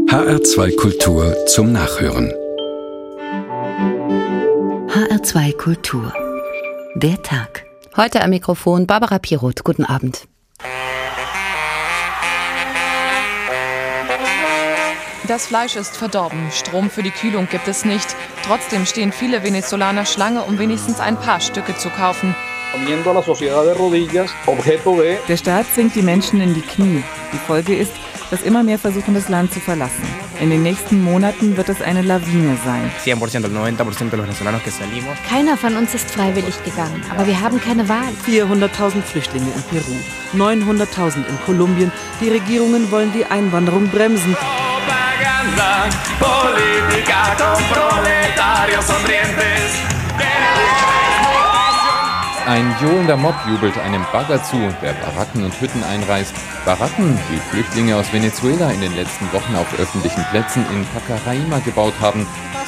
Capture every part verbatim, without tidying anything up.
H R zwei Kultur zum Nachhören. H R zwei Kultur. Der Tag. Heute am Mikrofon Barbara Piroth. Guten Abend. Das Fleisch ist verdorben, Strom für die Kühlung gibt es nicht. Trotzdem stehen viele Venezolaner Schlange, um wenigstens ein paar Stücke zu kaufen. Der Staat zwingt die Menschen in die Knie. Die Folge ist, dass immer mehr versuchen, das Land zu verlassen. In den nächsten Monaten wird es eine Lawine sein. Keiner von uns ist freiwillig gegangen, aber wir haben keine Wahl. vierhunderttausend Flüchtlinge in Peru, neunhunderttausend in Kolumbien. Die Regierungen wollen die Einwanderung bremsen. Ein johlender Mob jubelt einem Bagger zu, der Baracken und Hütten einreißt. Baracken, die Flüchtlinge aus Venezuela in den letzten Wochen auf öffentlichen Plätzen in Pacaraima gebaut haben.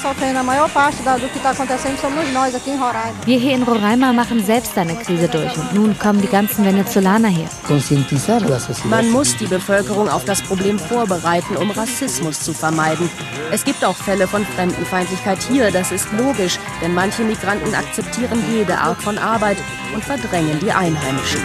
Wir hier in Roraima machen selbst eine Krise durch und nun kommen die ganzen Venezolaner her. Man muss die Bevölkerung auf das Problem vorbereiten, um Rassismus zu vermeiden. Es gibt auch Fälle von Fremdenfeindlichkeit hier, das ist logisch, denn manche Migranten akzeptieren jede Art von Arbeit und verdrängen die Einheimischen.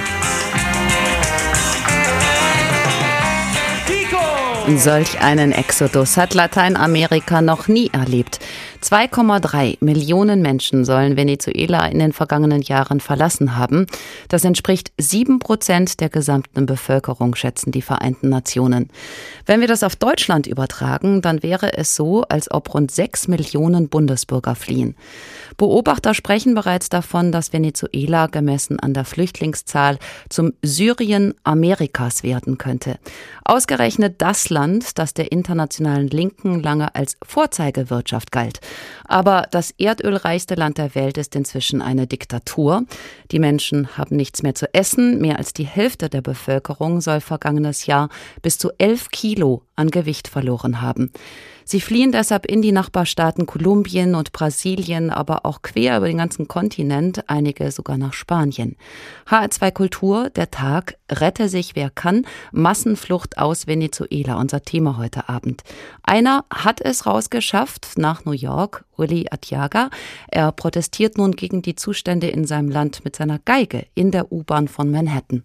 Solch einen Exodus hat Lateinamerika noch nie erlebt. zwei Komma drei Millionen Menschen sollen Venezuela in den vergangenen Jahren verlassen haben. Das entspricht sieben Prozent der gesamten Bevölkerung, schätzen die Vereinten Nationen. Wenn wir das auf Deutschland übertragen, dann wäre es so, als ob rund sechs Millionen Bundesbürger fliehen. Beobachter sprechen bereits davon, dass Venezuela gemessen an der Flüchtlingszahl zum Syrien Amerikas werden könnte. Ausgerechnet das Land, das der internationalen Linken lange als Vorzeigewirtschaft galt. Aber das erdölreichste Land der Welt ist inzwischen eine Diktatur. Die Menschen haben nichts mehr zu essen. Mehr als die Hälfte der Bevölkerung soll vergangenes Jahr bis zu elf Kilo an Gewicht verloren haben. Sie fliehen deshalb in die Nachbarstaaten Kolumbien und Brasilien, aber auch quer über den ganzen Kontinent, einige sogar nach Spanien. H R zwei Kultur, der Tag, rette sich wer kann, Massenflucht aus Venezuela, unser Thema heute Abend. Einer hat es rausgeschafft nach New York, Willy Arteaga. Er protestiert nun gegen die Zustände in seinem Land mit seiner Geige in der U-Bahn von Manhattan.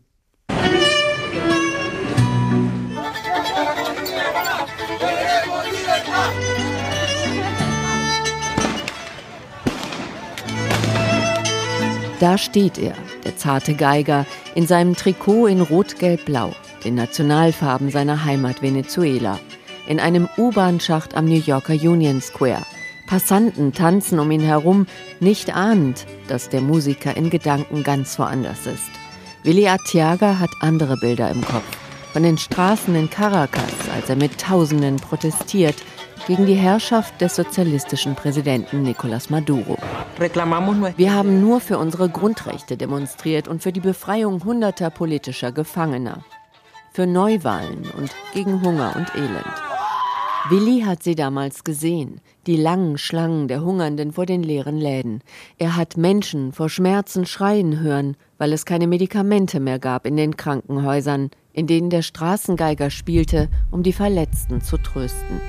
Da steht er, der zarte Geiger, in seinem Trikot in Rot-Gelb-Blau, den Nationalfarben seiner Heimat Venezuela, in einem U-Bahn-Schacht am New Yorker Union Square. Passanten tanzen um ihn herum, nicht ahnend, dass der Musiker in Gedanken ganz woanders ist. Willy Arteaga hat andere Bilder im Kopf. Von den Straßen in Caracas, als er mit Tausenden protestiert, gegen die Herrschaft des sozialistischen Präsidenten Nicolás Maduro. Wir haben nur für unsere Grundrechte demonstriert und für die Befreiung hunderter politischer Gefangener. Für Neuwahlen und gegen Hunger und Elend. Willy hat sie damals gesehen, die langen Schlangen der Hungernden vor den leeren Läden. Er hat Menschen vor Schmerzen schreien hören, weil es keine Medikamente mehr gab in den Krankenhäusern, in denen der Straßengeiger spielte, um die Verletzten zu trösten.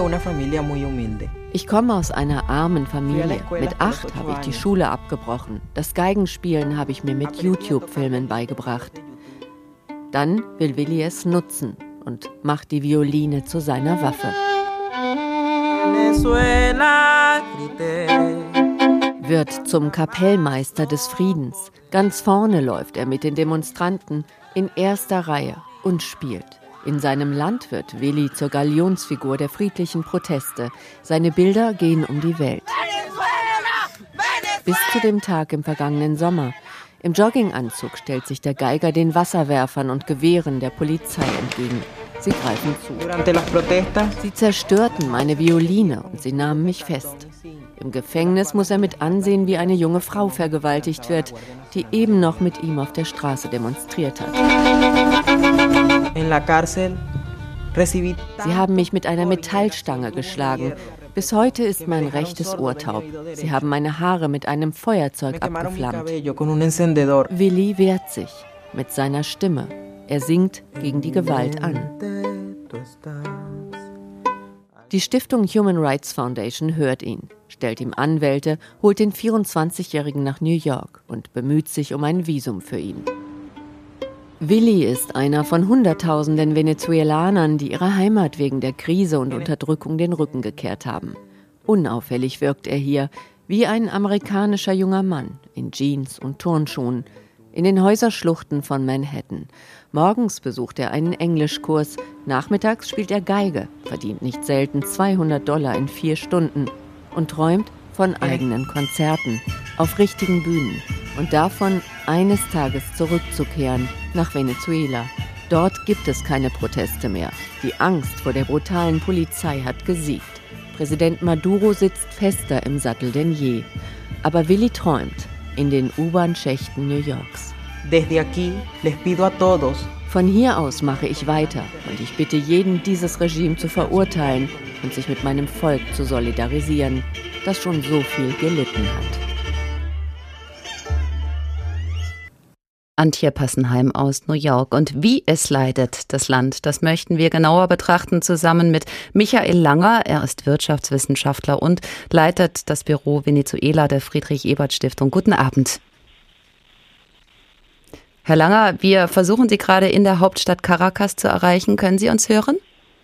Ich komme aus einer armen Familie. Mit acht habe ich die Schule abgebrochen. Das Geigenspielen habe ich mir mit YouTube-Filmen beigebracht. Dann will Willy es nutzen und macht die Violine zu seiner Waffe. Wird zum Kapellmeister des Friedens. Ganz vorne läuft er mit den Demonstranten in erster Reihe und spielt. In seinem Land wird Willy zur Galionsfigur der friedlichen Proteste. Seine Bilder gehen um die Welt. Bis zu dem Tag im vergangenen Sommer. Im Jogginganzug stellt sich der Geiger den Wasserwerfern und Gewehren der Polizei entgegen. Sie greifen zu. Sie zerstörten meine Violine und sie nahmen mich fest. Im Gefängnis muss er mit ansehen, wie eine junge Frau vergewaltigt wird, die eben noch mit ihm auf der Straße demonstriert hat. Sie haben mich mit einer Metallstange geschlagen. Bis heute ist mein rechtes Ohr taub. Sie haben meine Haare mit einem Feuerzeug abgeflammt. Willy wehrt sich mit seiner Stimme. Er singt gegen die Gewalt an. Die Stiftung Human Rights Foundation hört ihn, stellt ihm Anwälte, holt den vierundzwanzigjährigen nach New York und bemüht sich um ein Visum für ihn. Willi ist einer von Hunderttausenden Venezuelanern, die ihrer Heimat wegen der Krise und Unterdrückung den Rücken gekehrt haben. Unauffällig wirkt er hier, wie ein amerikanischer junger Mann in Jeans und Turnschuhen, in den Häuserschluchten von Manhattan. Morgens besucht er einen Englischkurs, nachmittags spielt er Geige, verdient nicht selten zweihundert Dollar in vier Stunden und träumt von eigenen Konzerten auf richtigen Bühnen und davon, eines Tages zurückzukehren nach Venezuela. Dort gibt es keine Proteste mehr. Die Angst vor der brutalen Polizei hat gesiegt. Präsident Maduro sitzt fester im Sattel denn je. Aber Willi träumt in den U-Bahn-Schächten New Yorks. Desde aquí les pido a todos. Von hier aus mache ich weiter und ich bitte jeden, dieses Regime zu verurteilen und sich mit meinem Volk zu solidarisieren, das schon so viel gelitten hat. Antje Passenheim aus New York. Und wie es leidet, das Land, das möchten wir genauer betrachten, zusammen mit Michael Langer. Er ist Wirtschaftswissenschaftler und leitet das Büro Venezuela der Friedrich-Ebert-Stiftung. Guten Abend. Herr Langer, wir versuchen Sie gerade in der Hauptstadt Caracas zu erreichen. Können Sie uns hören?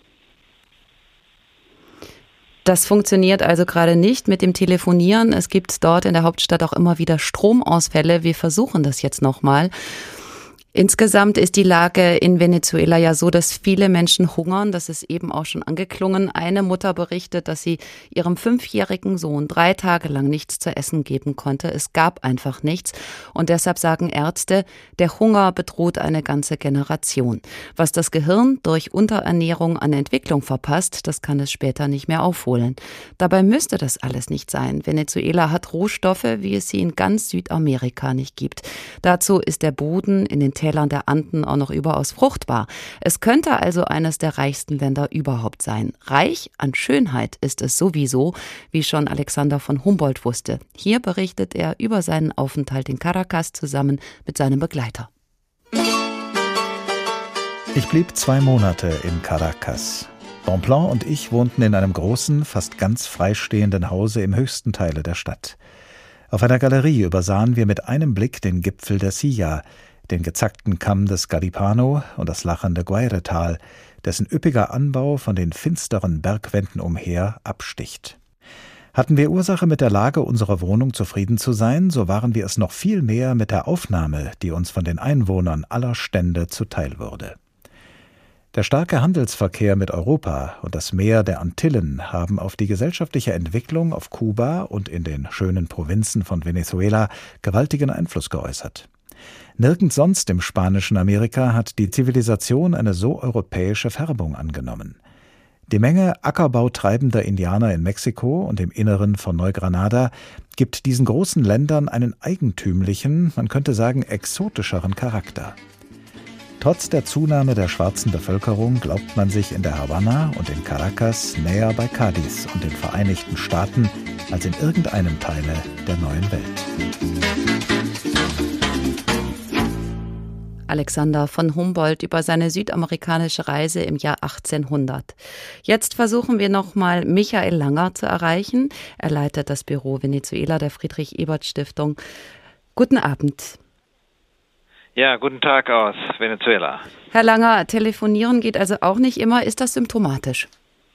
Das funktioniert also gerade nicht mit dem Telefonieren. Es gibt dort in der Hauptstadt auch immer wieder Stromausfälle. Wir versuchen das jetzt nochmal. Insgesamt ist die Lage in Venezuela ja so, dass viele Menschen hungern. Das ist eben auch schon angeklungen. Eine Mutter berichtet, dass sie ihrem fünfjährigen Sohn drei Tage lang nichts zu essen geben konnte. Es gab einfach nichts. Und deshalb sagen Ärzte, der Hunger bedroht eine ganze Generation. Was das Gehirn durch Unterernährung an Entwicklung verpasst, das kann es später nicht mehr aufholen. Dabei müsste das alles nicht sein. Venezuela hat Rohstoffe, wie es sie in ganz Südamerika nicht gibt. Dazu ist der Boden in den Tälern der Anden auch noch überaus fruchtbar. Es könnte also eines der reichsten Länder überhaupt sein. Reich an Schönheit ist es sowieso, wie schon Alexander von Humboldt wusste. Hier berichtet er über seinen Aufenthalt in Caracas zusammen mit seinem Begleiter. Ich blieb zwei Monate in Caracas. Bonpland und ich wohnten in einem großen, fast ganz freistehenden Hause im höchsten Teile der Stadt. Auf einer Galerie übersahen wir mit einem Blick den Gipfel der Silla, den gezackten Kamm des Garipano und das lachende Guaire-Tal, dessen üppiger Anbau von den finsteren Bergwänden umher absticht. Hatten wir Ursache, mit der Lage unserer Wohnung zufrieden zu sein, so waren wir es noch viel mehr mit der Aufnahme, die uns von den Einwohnern aller Stände zuteil wurde. Der starke Handelsverkehr mit Europa und das Meer der Antillen haben auf die gesellschaftliche Entwicklung auf Kuba und in den schönen Provinzen von Venezuela gewaltigen Einfluss geäußert. Nirgends sonst im spanischen Amerika hat die Zivilisation eine so europäische Färbung angenommen. Die Menge ackerbautreibender Indianer in Mexiko und im Inneren von Neugranada gibt diesen großen Ländern einen eigentümlichen, man könnte sagen exotischeren Charakter. Trotz der Zunahme der schwarzen Bevölkerung glaubt man sich in der Havanna und in Caracas näher bei Cádiz und den Vereinigten Staaten als in irgendeinem Teile der neuen Welt. Alexander von Humboldt über seine südamerikanische Reise im Jahr achtzehnhundert. Jetzt versuchen wir nochmal Michael Langer zu erreichen. Er leitet das Büro Venezuela der Friedrich-Ebert-Stiftung. Guten Abend. Ja, guten Tag aus Venezuela. Herr Langer, telefonieren geht also auch nicht immer. Ist das symptomatisch?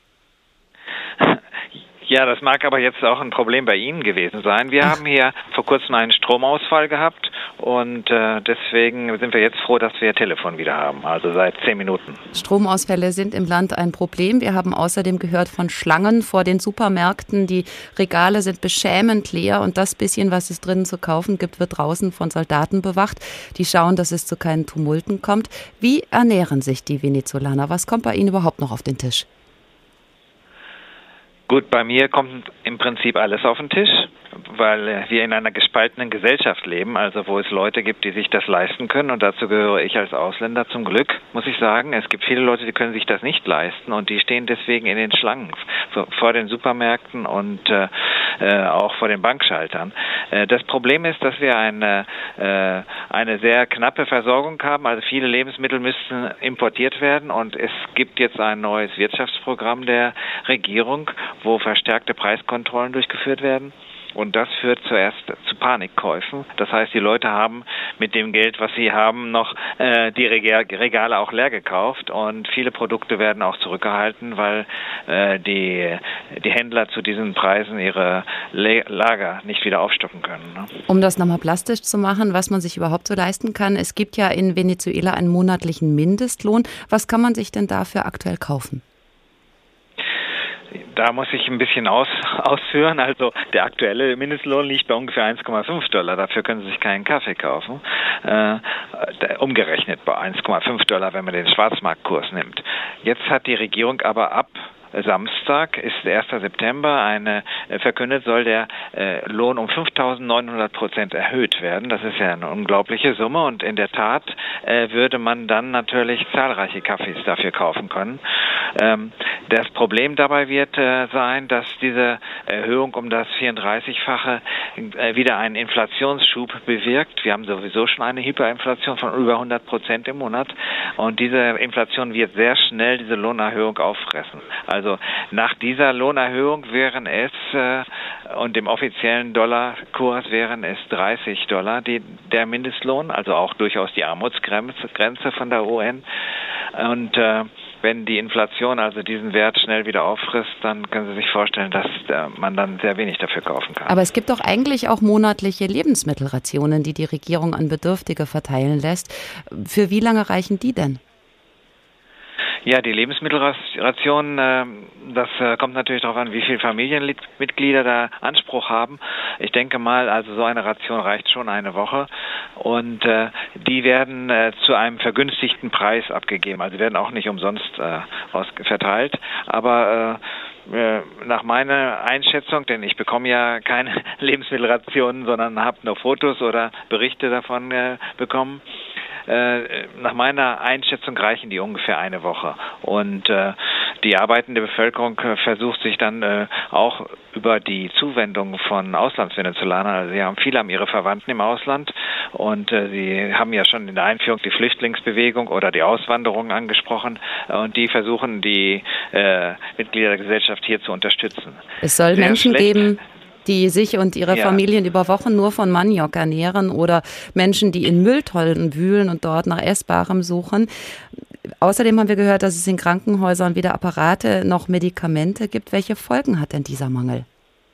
Ja, das mag aber jetzt auch ein Problem bei Ihnen gewesen sein. Wir Ach. haben hier vor kurzem einen Stromausfall gehabt und äh, deswegen sind wir jetzt froh, dass wir Telefon wieder haben, also seit zehn Minuten. Stromausfälle sind im Land ein Problem. Wir haben außerdem gehört von Schlangen vor den Supermärkten. Die Regale sind beschämend leer und das bisschen, was es drinnen zu kaufen gibt, wird draußen von Soldaten bewacht. Die schauen, dass es zu keinen Tumulten kommt. Wie ernähren sich die Venezolaner? Was kommt bei Ihnen überhaupt noch auf den Tisch? Gut, bei mir kommt im Prinzip alles auf den Tisch, weil wir in einer gespaltenen Gesellschaft leben, also wo es Leute gibt, die sich das leisten können und dazu gehöre ich als Ausländer zum Glück, muss ich sagen. Es gibt viele Leute, die können sich das nicht leisten und die stehen deswegen in den Schlangen vor den Supermärkten und äh, äh, auch vor den Bankschaltern. Äh, das Problem ist, dass wir eine, äh, eine sehr knappe Versorgung haben. Also viele Lebensmittel müssten importiert werden und es gibt jetzt ein neues Wirtschaftsprogramm der Regierung, wo verstärkte Preiskontrollen durchgeführt werden. Und das führt zuerst zu Panikkäufen. Das heißt, die Leute haben mit dem Geld, was sie haben, noch äh, die Regale auch leer gekauft. Und viele Produkte werden auch zurückgehalten, weil äh, die, die Händler zu diesen Preisen ihre Le- Lager nicht wieder aufstocken können. Ne? Um das nochmal plastisch zu machen, was man sich überhaupt so leisten kann. Es gibt ja in Venezuela einen monatlichen Mindestlohn. Was kann man sich denn dafür aktuell kaufen? Da muss ich ein bisschen aus, ausführen. Also der aktuelle Mindestlohn liegt bei ungefähr eins Komma fünf Dollar. Dafür können Sie sich keinen Kaffee kaufen. Äh, umgerechnet bei eins Komma fünf Dollar, wenn man den Schwarzmarktkurs nimmt. Jetzt hat die Regierung aber ab Samstag, ist erster September, eine äh, verkündet, soll der äh, Lohn um fünftausendneunhundert Prozent erhöht werden. Das ist ja eine unglaubliche Summe und in der Tat äh, würde man dann natürlich zahlreiche Kaffees dafür kaufen können. Ähm, das Problem dabei wird äh, sein, dass diese Erhöhung um das vierunddreißigfache äh, wieder einen Inflationsschub bewirkt. Wir haben sowieso schon eine Hyperinflation von über hundert Prozent im Monat und diese Inflation wird sehr schnell diese Lohnerhöhung auffressen. Also Also nach dieser Lohnerhöhung wären es äh, und dem offiziellen Dollarkurs wären es dreißig Dollar die, der Mindestlohn, also auch durchaus die Armutsgrenze Grenze von der U N. Und äh, wenn die Inflation also diesen Wert schnell wieder auffrisst, dann können Sie sich vorstellen, dass äh, man dann sehr wenig dafür kaufen kann. Aber es gibt doch eigentlich auch monatliche Lebensmittelrationen, die die Regierung an Bedürftige verteilen lässt. Für wie lange reichen die denn? Ja, die Lebensmittelration, äh, das äh, kommt natürlich darauf an, wie viele Familienmitglieder da Anspruch haben. Ich denke mal, also so eine Ration reicht schon eine Woche und äh, die werden äh, zu einem vergünstigten Preis abgegeben. Also werden auch nicht umsonst äh, aus verteilt, aber äh, nach meiner Einschätzung, denn ich bekomme ja keine Lebensmittelrationen, sondern habe nur Fotos oder Berichte davon äh, bekommen. Äh, nach meiner Einschätzung reichen die ungefähr eine Woche. Und äh, die arbeitende Bevölkerung äh, versucht sich dann äh, auch über die Zuwendung von Auslandsvenezolanern, also sie haben viele haben ihre Verwandten im Ausland und äh, sie haben ja schon in der Einführung die Flüchtlingsbewegung oder die Auswanderung angesprochen äh, und die versuchen die äh, Mitglieder der Gesellschaft hier zu unterstützen. Es soll Sehr Menschen schlecht. geben, die sich und ihre ja. Familien über Wochen nur von Maniok ernähren oder Menschen, die in Mülltonnen wühlen und dort nach Essbarem suchen. Außerdem haben wir gehört, dass es in Krankenhäusern weder Apparate noch Medikamente gibt. Welche Folgen hat denn dieser Mangel?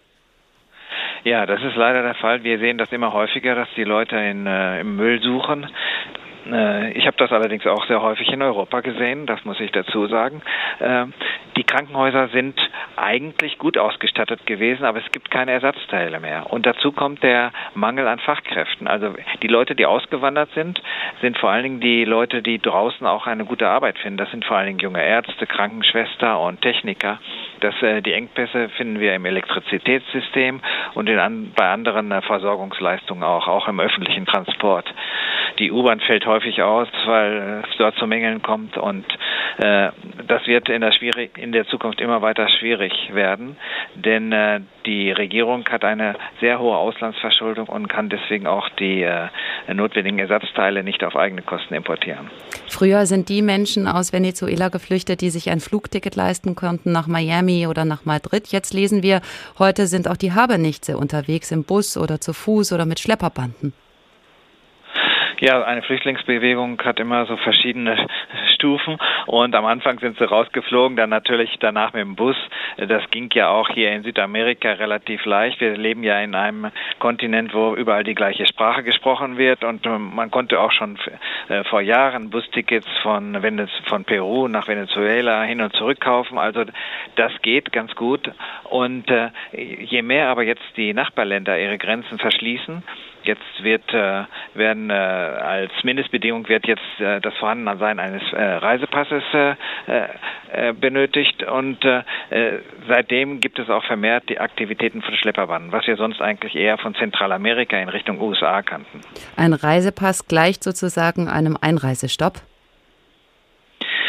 Ja, das ist leider der Fall. Wir sehen das immer häufiger, dass die Leute in, äh, im Müll suchen. Ich habe das allerdings auch sehr häufig in Europa gesehen, das muss ich dazu sagen. Die Krankenhäuser sind eigentlich gut ausgestattet gewesen, aber es gibt keine Ersatzteile mehr. Und dazu kommt der Mangel an Fachkräften. Also die Leute, die ausgewandert sind, sind vor allen Dingen die Leute, die draußen auch eine gute Arbeit finden. Das sind vor allen Dingen junge Ärzte, Krankenschwester und Techniker. Das, die Engpässe finden wir im Elektrizitätssystem und in an, bei anderen Versorgungsleistungen auch, auch im öffentlichen Transport. Die U-Bahn fällt häufig aus, weil es dort zu Mängeln kommt und äh, das wird in der, schwierig, in der Zukunft immer weiter schwierig werden, denn äh, die Regierung hat eine sehr hohe Auslandsverschuldung und kann deswegen auch die äh, notwendigen Ersatzteile nicht auf eigene Kosten importieren. Früher sind die Menschen aus Venezuela geflüchtet, die sich ein Flugticket leisten konnten nach Miami oder nach Madrid. Jetzt lesen wir, heute sind auch die Habenichtse unterwegs im Bus oder zu Fuß oder mit Schlepperbanden. Ja, eine Flüchtlingsbewegung hat immer so verschiedene Stufen und am Anfang sind sie rausgeflogen, dann natürlich danach mit dem Bus. Das ging ja auch hier in Südamerika relativ leicht. Wir leben ja in einem Kontinent, wo überall die gleiche Sprache gesprochen wird und man konnte auch schon vor Jahren Bustickets von, von Peru nach Venezuela hin und zurück kaufen. Also das geht ganz gut und je mehr aber jetzt die Nachbarländer ihre Grenzen verschließen, jetzt wird, äh, werden äh, als Mindestbedingung wird jetzt äh, das Vorhandensein eines äh, Reisepasses äh, äh, benötigt und äh, seitdem gibt es auch vermehrt die Aktivitäten von Schlepperbanden, was wir sonst eigentlich eher von Zentralamerika in Richtung U S A kannten. Ein Reisepass gleicht sozusagen einem Einreisestopp?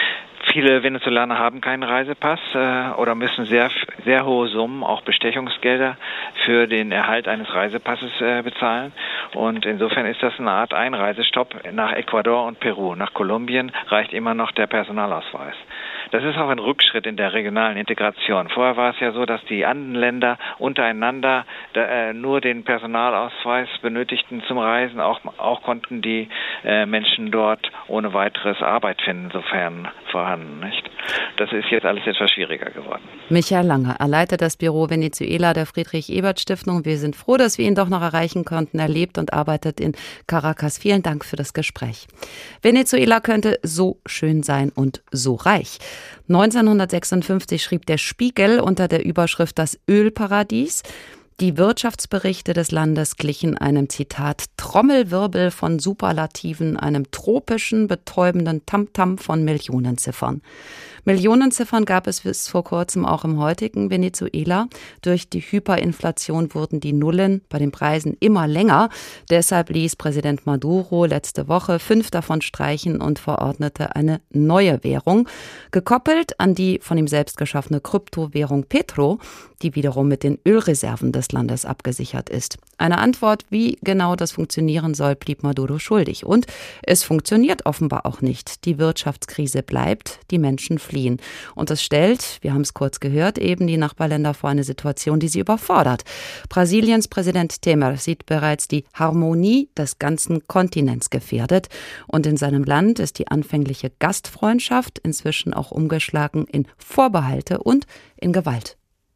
Viele Venezolaner haben keinen Reisepass äh, oder müssen sehr, sehr hohe Summen, auch Bestechungsgelder, für den Erhalt eines Reisepasses äh, bezahlen. Und insofern ist das eine Art Einreisestopp nach Ecuador und Peru. Nach Kolumbien reicht immer noch der Personalausweis. Das ist auch ein Rückschritt in der regionalen Integration. Vorher war es ja so, dass die Andenländer untereinander äh, nur den Personalausweis benötigten zum Reisen. Auch, auch konnten die äh, Menschen dort ohne weiteres Arbeit finden, sofern vorhanden, nicht? Das ist jetzt alles etwas schwieriger geworden. Michael Lange, er leitet das Büro Venezuela der Friedrich-Ebert-Stiftung. Wir sind froh, dass wir ihn doch noch erreichen konnten. Er lebt und arbeitet in Caracas. Vielen Dank für das Gespräch. Venezuela könnte so schön sein und so reich. neunzehnhundertsechsundfünfzig schrieb der Spiegel unter der Überschrift Das Ölparadies: Die Wirtschaftsberichte des Landes glichen einem, Zitat, Trommelwirbel von Superlativen, einem tropischen, betäubenden Tamtam von Millionenziffern. Millionenziffern gab es bis vor kurzem auch im heutigen Venezuela. Durch die Hyperinflation wurden die Nullen bei den Preisen immer länger. Deshalb ließ Präsident Maduro letzte Woche fünf davon streichen und verordnete eine neue Währung, gekoppelt an die von ihm selbst geschaffene Kryptowährung Petro, die wiederum mit den Ölreserven des Landes abgesichert ist. Eine Antwort, wie genau das funktionieren soll, blieb Maduro schuldig. Und es funktioniert offenbar auch nicht. Die Wirtschaftskrise bleibt, die Menschen fliehen. Und das stellt, wir haben es kurz gehört, eben die Nachbarländer vor eine Situation, die sie überfordert. Brasiliens Präsident Temer sieht bereits die Harmonie des ganzen Kontinents gefährdet. Und in seinem Land ist die anfängliche Gastfreundschaft inzwischen auch umgeschlagen in Vorbehalte und in Gewalt.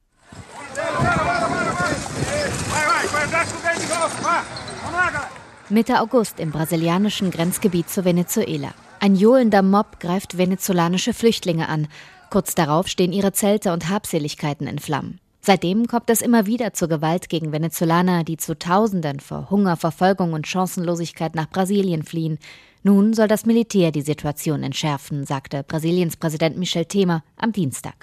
Mitte August im brasilianischen Grenzgebiet zu Venezuela. Ein johlender Mob greift venezolanische Flüchtlinge an. Kurz darauf stehen ihre Zelte und Habseligkeiten in Flammen. Seitdem kommt es immer wieder zur Gewalt gegen Venezolaner, die zu Tausenden vor Hunger, Verfolgung und Chancenlosigkeit nach Brasilien fliehen. Nun soll das Militär die Situation entschärfen, sagte Brasiliens Präsident Michel Temer am Dienstag.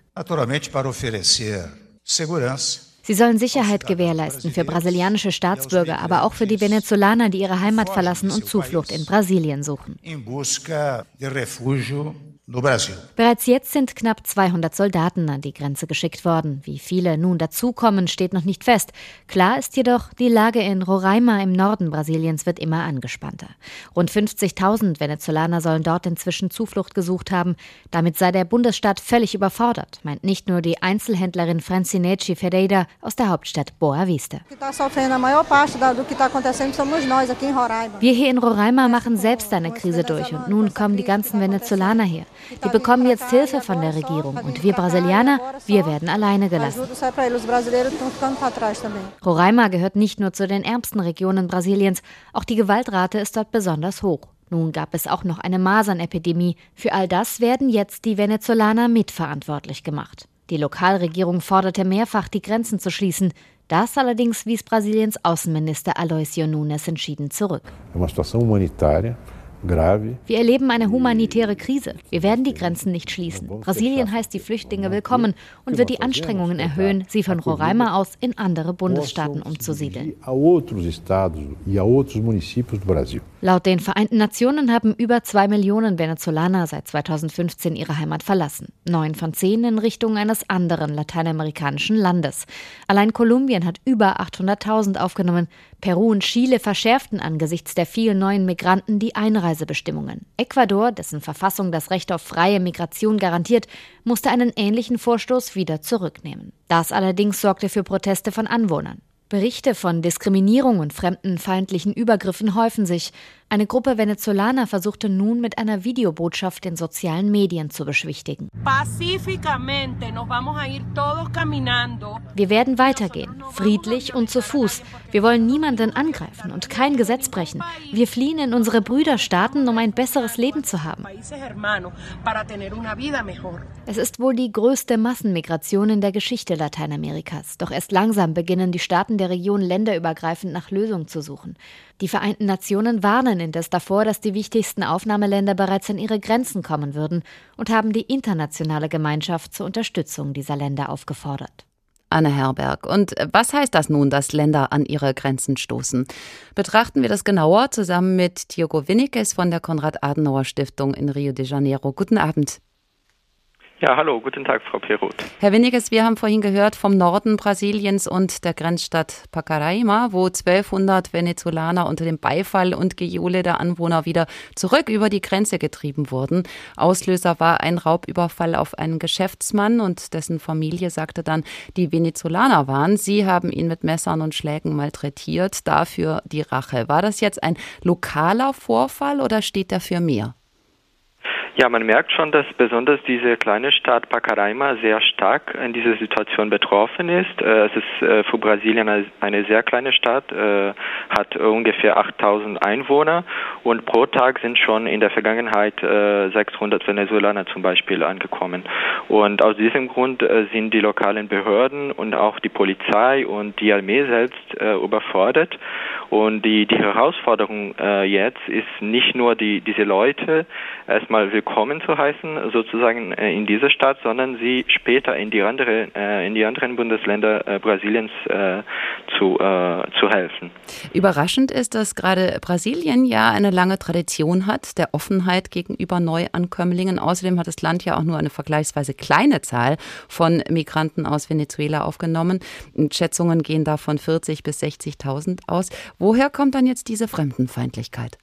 Sie sollen Sicherheit gewährleisten für brasilianische Staatsbürger, aber auch für die Venezolaner, die ihre Heimat verlassen und Zuflucht in Brasilien suchen. Bereits jetzt sind knapp zweihundert Soldaten an die Grenze geschickt worden. Wie viele nun dazukommen, steht noch nicht fest. Klar ist jedoch, die Lage in Roraima im Norden Brasiliens wird immer angespannter. Rund fünfzigtausend Venezolaner sollen dort inzwischen Zuflucht gesucht haben. Damit sei der Bundesstaat völlig überfordert, meint nicht nur die Einzelhändlerin Francinete Ferreira aus der Hauptstadt Boa Vista. Wir hier in Roraima machen selbst eine Krise durch und nun kommen die ganzen Venezolaner her. Die bekommen jetzt Hilfe von der Regierung und wir Brasilianer, wir werden alleine gelassen. Roraima gehört nicht nur zu den ärmsten Regionen Brasiliens, auch die Gewaltrate ist dort besonders hoch. Nun gab es auch noch eine Masernepidemie. Für all das werden jetzt die Venezolaner mitverantwortlich gemacht. Die Lokalregierung forderte mehrfach, die Grenzen zu schließen. Das allerdings wies Brasiliens Außenminister Aloysio Nunes entschieden zurück. Wir erleben eine humanitäre Krise. Wir werden die Grenzen nicht schließen. Brasilien heißt die Flüchtlinge willkommen und wird die Anstrengungen erhöhen, sie von Roraima aus in andere Bundesstaaten umzusiedeln. Laut den Vereinten Nationen haben über zwei Millionen Venezolaner seit zweitausendfünfzehn ihre Heimat verlassen. Neun von zehn in Richtung eines anderen lateinamerikanischen Landes. Allein Kolumbien hat über achthunderttausend aufgenommen. Peru und Chile verschärften angesichts der vielen neuen Migranten die Einreisebestimmungen. Ecuador, dessen Verfassung das Recht auf freie Migration garantiert, musste einen ähnlichen Vorstoß wieder zurücknehmen. Das allerdings sorgte für Proteste von Anwohnern. Berichte von Diskriminierung und fremdenfeindlichen Übergriffen häufen sich. Eine Gruppe Venezolaner versuchte nun mit einer Videobotschaft den sozialen Medien zu beschwichtigen. Wir werden weitergehen, friedlich und zu Fuß. Wir wollen niemanden angreifen und kein Gesetz brechen. Wir fliehen in unsere Brüderstaaten, um ein besseres Leben zu haben. Es ist wohl die größte Massenmigration in der Geschichte Lateinamerikas. Doch erst langsam beginnen die Staaten der Region länderübergreifend nach Lösungen zu suchen. Die Vereinten Nationen warnen indes davor, dass die wichtigsten Aufnahmeländer bereits an ihre Grenzen kommen würden und haben die internationale Gemeinschaft zur Unterstützung dieser Länder aufgefordert. Anne Herberg. Und was heißt das nun, dass Länder an ihre Grenzen stoßen? Betrachten wir das genauer zusammen mit Diogo Winnickes von der Konrad-Adenauer-Stiftung in Rio de Janeiro. Guten Abend. Ja, hallo, guten Tag, Frau Peroth. Herr Winniges, wir haben vorhin gehört vom Norden Brasiliens und der Grenzstadt Pacaraima, wo zwölfhundert Venezolaner unter dem Beifall und Gejohle der Anwohner wieder zurück über die Grenze getrieben wurden. Auslöser war ein Raubüberfall auf einen Geschäftsmann und dessen Familie sagte dann, die Venezolaner waren. Sie haben ihn mit Messern und Schlägen malträtiert, dafür die Rache. War das jetzt ein lokaler Vorfall oder steht der für mehr? Ja, man merkt schon, dass besonders diese kleine Stadt Pacaraima sehr stark in dieser Situation betroffen ist. Es ist für Brasilien eine sehr kleine Stadt, hat ungefähr achttausend Einwohner und pro Tag sind schon in der Vergangenheit sechshundert Venezolaner zum Beispiel angekommen. Und aus diesem Grund sind die lokalen Behörden und auch die Polizei und die Armee selbst überfordert. Und die, die Herausforderung jetzt ist nicht nur die, diese Leute erstmal willkommen zu heißen, sozusagen äh, in dieser Stadt, sondern sie später in die andere, äh, in die anderen Bundesländer äh, Brasiliens äh, zu, äh, zu helfen. Überraschend ist, dass gerade Brasilien ja eine lange Tradition hat der Offenheit gegenüber Neuankömmlingen. Außerdem hat das Land ja auch nur eine vergleichsweise kleine Zahl von Migranten aus Venezuela aufgenommen. Schätzungen gehen da von vierzig bis sechzigtausend aus. Woher kommt dann jetzt diese Fremdenfeindlichkeit?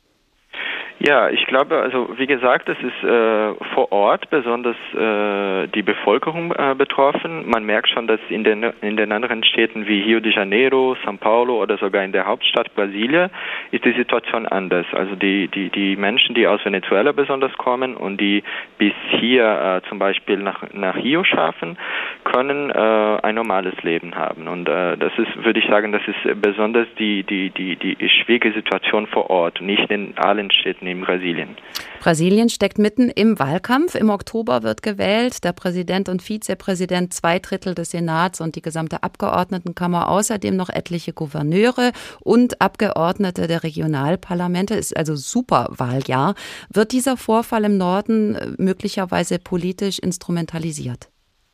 Ja, ich glaube, also wie gesagt, es ist äh, vor Ort besonders äh, die Bevölkerung äh, betroffen. Man merkt schon, dass in den in den anderen Städten wie Rio de Janeiro, São Paulo oder sogar in der Hauptstadt Brasilia ist die Situation anders. Also die die die Menschen, die aus Venezuela besonders kommen und die bis hier äh, zum Beispiel nach nach Rio schaffen, können äh, ein normales Leben haben. Und äh, das ist, würde ich sagen, das ist besonders die die die die schwierige Situation vor Ort, nicht in allen Städten in Brasilien. Brasilien steckt mitten im Wahlkampf. Im Oktober wird gewählt. Der Präsident und Vizepräsident, zwei Drittel des Senats und die gesamte Abgeordnetenkammer, außerdem noch etliche Gouverneure und Abgeordnete der Regionalparlamente. Ist also super Wahljahr. Wird dieser Vorfall im Norden möglicherweise politisch instrumentalisiert?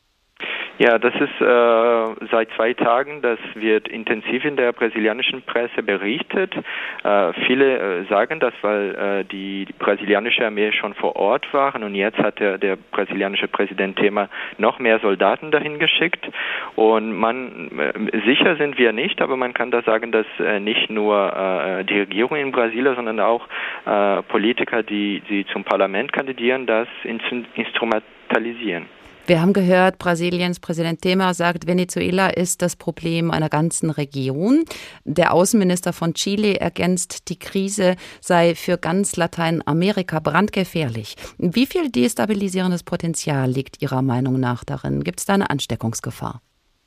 Ja, das ist äh, seit zwei Tagen, das wird intensiv in der brasilianischen Presse berichtet. Äh, viele äh, sagen das, weil äh, die, die brasilianische Armee schon vor Ort waren und jetzt hat der, der brasilianische Präsident Temer noch mehr Soldaten dahin geschickt. Und man äh, sicher sind wir nicht, aber man kann da sagen, dass äh, nicht nur äh, die Regierung in Brasilien, sondern auch äh, Politiker, die, die zum Parlament kandidieren, das instrumentalisieren. Wir haben gehört, Brasiliens Präsident Temer sagt, Venezuela ist das Problem einer ganzen Region. Der Außenminister von Chile ergänzt, die Krise sei für ganz Lateinamerika brandgefährlich. Wie viel destabilisierendes Potenzial liegt Ihrer Meinung nach darin? Gibt es da eine Ansteckungsgefahr?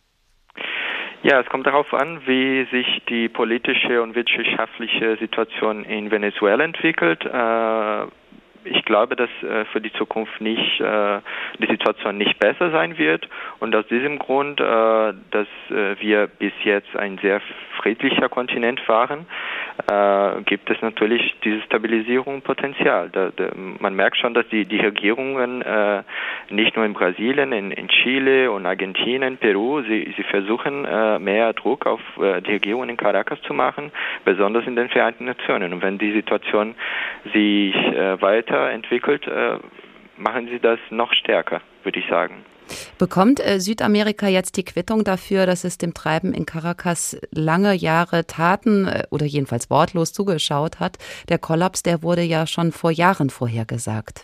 Ja, es kommt darauf an, wie sich die politische und wirtschaftliche Situation in Venezuela entwickelt. Äh Ich glaube, dass äh, für die Zukunft nicht äh, die Situation nicht besser sein wird und aus diesem Grund, äh, dass äh, wir bis jetzt ein sehr friedlicher Kontinent waren, äh, gibt es natürlich diese Stabilisierung Potenzial. Da, da, man merkt schon, dass die, die Regierungen äh, nicht nur in Brasilien, in, in Chile und Argentinien, Peru, sie, sie versuchen äh, mehr Druck auf äh, die Regierung in Caracas zu machen, besonders in den Vereinten Nationen. Und wenn die Situation sich äh, weiterentwickelt, äh, machen sie das noch stärker, würde ich sagen. Bekommt äh, Südamerika jetzt die Quittung dafür, dass es dem Treiben in Caracas lange Jahre Taten äh, oder jedenfalls wortlos zugeschaut hat? Der Kollaps, der wurde ja schon vor Jahren vorhergesagt.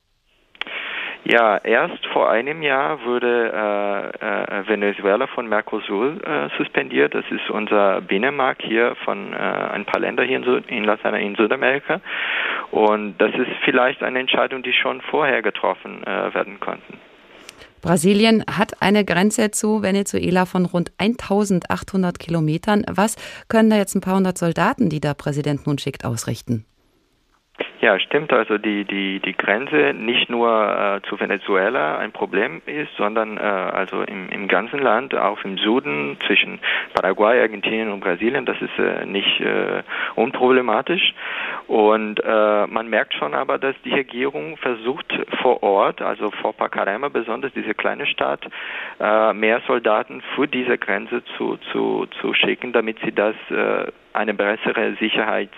Ja, erst vor einem Jahr wurde äh, äh, Venezuela von Mercosur äh, suspendiert. Das ist unser Binnenmarkt hier von äh, ein paar Ländern hier in, Süd- in, Latein- in Südamerika. Und das ist vielleicht eine Entscheidung, die schon vorher getroffen äh, werden konnten. Brasilien hat eine Grenze zu Venezuela von rund eintausendachthundert Kilometern. Was können da jetzt ein paar hundert Soldaten, die der Präsident nun schickt, ausrichten? Ja, stimmt. Also die die die Grenze nicht nur äh, zu Venezuela ein Problem ist, sondern äh, also im im ganzen Land, auch im Süden zwischen Paraguay, Argentinien und Brasilien, das ist äh, nicht äh, unproblematisch. Und äh, man merkt schon aber, dass die Regierung versucht vor Ort, also vor Pacaraima, besonders diese kleine Stadt, äh, mehr Soldaten für diese Grenze zu zu zu schicken, damit sie das äh, eine bessere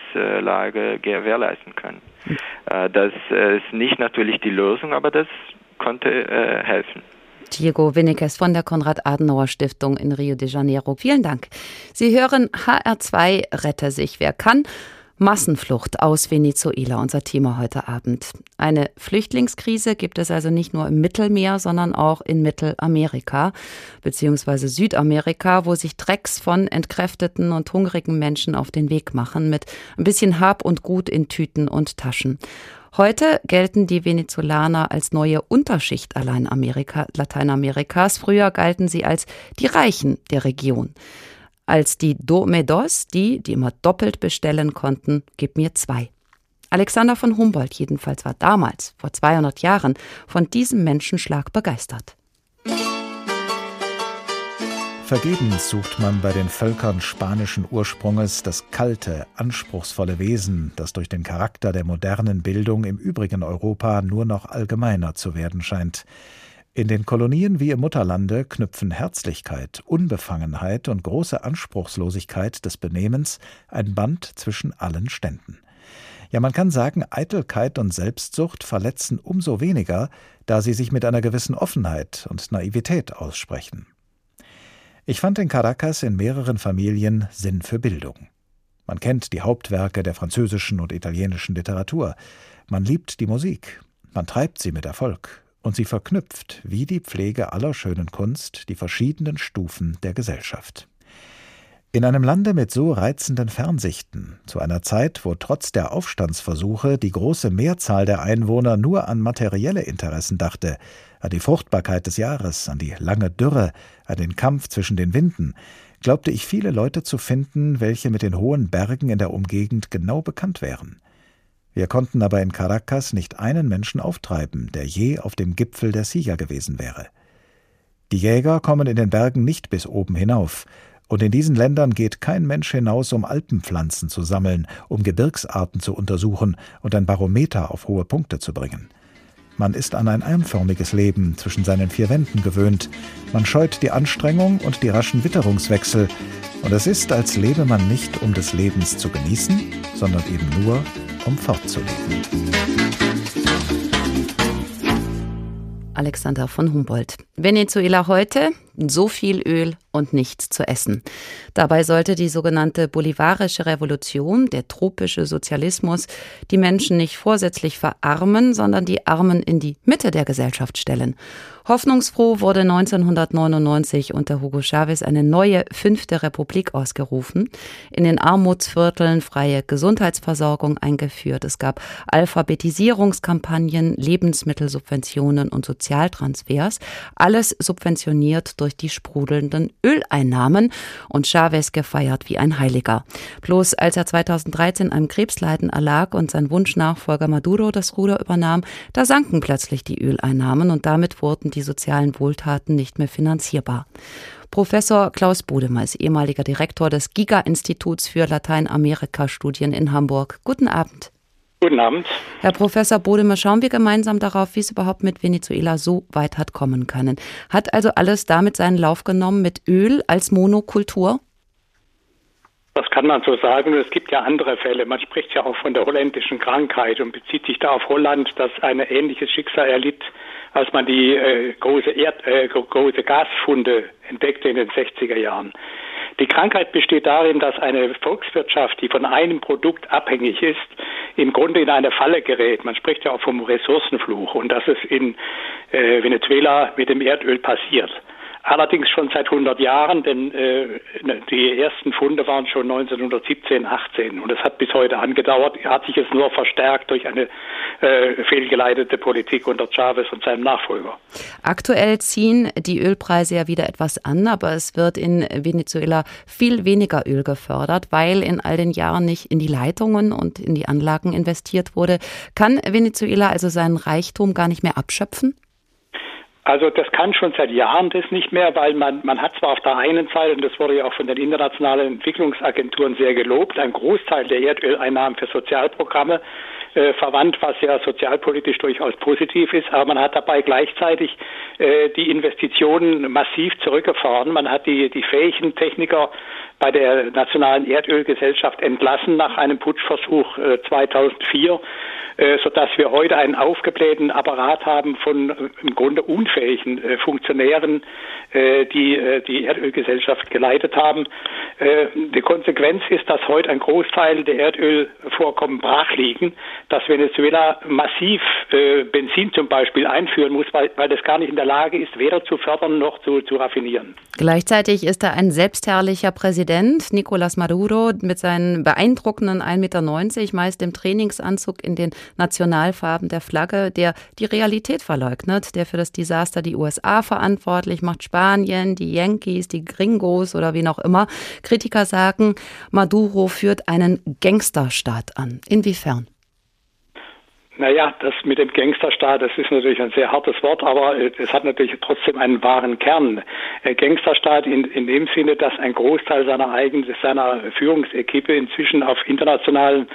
Sicherheitslage gewährleisten können. Das ist nicht natürlich die Lösung, aber das konnte äh, helfen. Diego Winniques von der Konrad-Adenauer-Stiftung in Rio de Janeiro. Vielen Dank. Sie hören H R zwei Rette sich, wer kann. Massenflucht aus Venezuela, unser Thema heute Abend. Eine Flüchtlingskrise gibt es also nicht nur im Mittelmeer, sondern auch in Mittelamerika bzw. Südamerika, wo sich Drecks von entkräfteten und hungrigen Menschen auf den Weg machen, mit ein bisschen Hab und Gut in Tüten und Taschen. Heute gelten die Venezolaner als neue Unterschicht allein Amerika, Lateinamerikas. Früher galten sie als die Reichen der Region. Als die Dome dos, die, die immer doppelt bestellen konnten, gib mir zwei. Alexander von Humboldt jedenfalls war damals, vor zweihundert Jahren, von diesem Menschenschlag begeistert. Vergebens sucht man bei den Völkern spanischen Ursprunges das kalte, anspruchsvolle Wesen, das durch den Charakter der modernen Bildung im übrigen Europa nur noch allgemeiner zu werden scheint. In den Kolonien wie im Mutterlande knüpfen Herzlichkeit, Unbefangenheit und große Anspruchslosigkeit des Benehmens ein Band zwischen allen Ständen. Ja, man kann sagen, Eitelkeit und Selbstsucht verletzen umso weniger, da sie sich mit einer gewissen Offenheit und Naivität aussprechen. Ich fand in Caracas in mehreren Familien Sinn für Bildung. Man kennt die Hauptwerke der französischen und italienischen Literatur. Man liebt die Musik. Man treibt sie mit Erfolg. Und sie verknüpft, wie die Pflege aller schönen Kunst, die verschiedenen Stufen der Gesellschaft. In einem Lande mit so reizenden Fernsichten, zu einer Zeit, wo trotz der Aufstandsversuche die große Mehrzahl der Einwohner nur an materielle Interessen dachte, an die Fruchtbarkeit des Jahres, an die lange Dürre, an den Kampf zwischen den Winden, glaubte ich viele Leute zu finden, welche mit den hohen Bergen in der Umgegend genau bekannt wären. Wir konnten aber in Caracas nicht einen Menschen auftreiben, der je auf dem Gipfel der Silla gewesen wäre. Die Jäger kommen in den Bergen nicht bis oben hinauf, und in diesen Ländern geht kein Mensch hinaus, um Alpenpflanzen zu sammeln, um Gebirgsarten zu untersuchen und ein Barometer auf hohe Punkte zu bringen. Man ist an ein einförmiges Leben zwischen seinen vier Wänden gewöhnt, man scheut die Anstrengung und die raschen Witterungswechsel, und es ist, als lebe man nicht, um des Lebens zu genießen, sondern eben nur, um fortzuleben. Alexander von Humboldt. Venezuela heute, so viel Öl und nichts zu essen. Dabei sollte die sogenannte bolivarische Revolution, der tropische Sozialismus, die Menschen nicht vorsätzlich verarmen, sondern die Armen in die Mitte der Gesellschaft stellen. Hoffnungsfroh wurde neunzehnhundertneunundneunzig unter Hugo Chavez eine neue fünfte Republik ausgerufen, in den Armutsvierteln freie Gesundheitsversorgung eingeführt. Es gab Alphabetisierungskampagnen, Lebensmittelsubventionen und Sozialtransfers, alles subventioniert durch die sprudelnden Öleinnahmen und Chavez gefeiert wie ein Heiliger. Bloß als er zweitausenddreizehn einem Krebsleiden erlag und sein Wunschnachfolger Maduro das Ruder übernahm, da sanken plötzlich die Öleinnahmen und damit wurden die sozialen Wohltaten nicht mehr finanzierbar. Professor Klaus Bodemer ist ehemaliger Direktor des Giga-Instituts für Lateinamerika-Studien in Hamburg. Guten Abend. Guten Abend. Herr Professor Bodemer, schauen wir gemeinsam darauf, wie es überhaupt mit Venezuela so weit hat kommen können. Hat also alles damit seinen Lauf genommen mit Öl als Monokultur? Das kann man so sagen. Es gibt ja andere Fälle. Man spricht ja auch von der holländischen Krankheit und bezieht sich da auf Holland, das ein ähnliches Schicksal erlitt, als man die äh, große, Erd, äh, große Gasfunde entdeckte in den sechziger Jahren. Die Krankheit besteht darin, dass eine Volkswirtschaft, die von einem Produkt abhängig ist, im Grunde in eine Falle gerät. Man spricht ja auch vom Ressourcenfluch und das ist in äh, Venezuela mit dem Erdöl passiert. Allerdings schon seit hundert Jahren, denn äh, die ersten Funde waren schon neunzehnhundertsiebzehn, achtzehn und es hat bis heute angedauert, hat sich es nur verstärkt durch eine äh, fehlgeleitete Politik unter Chavez und seinem Nachfolger. Aktuell ziehen die Ölpreise ja wieder etwas an, aber es wird in Venezuela viel weniger Öl gefördert, weil in all den Jahren nicht in die Leitungen und in die Anlagen investiert wurde. Kann Venezuela also seinen Reichtum gar nicht mehr abschöpfen? Also das kann schon seit Jahren das nicht mehr, weil man man hat zwar auf der einen Seite, und das wurde ja auch von den internationalen Entwicklungsagenturen sehr gelobt, einen Großteil der Erdöleinnahmen für Sozialprogramme äh, verwandt, was ja sozialpolitisch durchaus positiv ist, aber man hat dabei gleichzeitig äh, die Investitionen massiv zurückgefahren. Man hat die die fähigen Techniker bei der Nationalen Erdölgesellschaft entlassen nach einem Putschversuch äh, zweitausendvier, äh, sodass wir heute einen aufgeblähten Apparat haben von äh, im Grunde unfähigen äh, Funktionären, äh, die äh, die Erdölgesellschaft geleitet haben. Äh, die Konsequenz ist, dass heute ein Großteil der Erdölvorkommen brach liegen, dass Venezuela massiv äh, Benzin zum Beispiel einführen muss, weil, weil das gar nicht in der Lage ist, weder zu fördern noch zu, zu raffinieren. Gleichzeitig ist da ein selbstherrlicher Präsident, Nicolás Maduro, mit seinen beeindruckenden ein Meter neunzig, meist im Trainingsanzug in den Nationalfarben der Flagge, der die Realität verleugnet, der für das Desaster die U S A verantwortlich macht, Spanien, die Yankees, die Gringos oder wie auch immer. Kritiker sagen, Maduro führt einen Gangsterstaat an. Inwiefern? Naja, das mit dem Gangsterstaat, das ist natürlich ein sehr hartes Wort, aber es hat natürlich trotzdem einen wahren Kern. Gangsterstaat in, in dem Sinne, dass ein Großteil seiner eigenen, seiner Führungsequipe inzwischen auf internationalen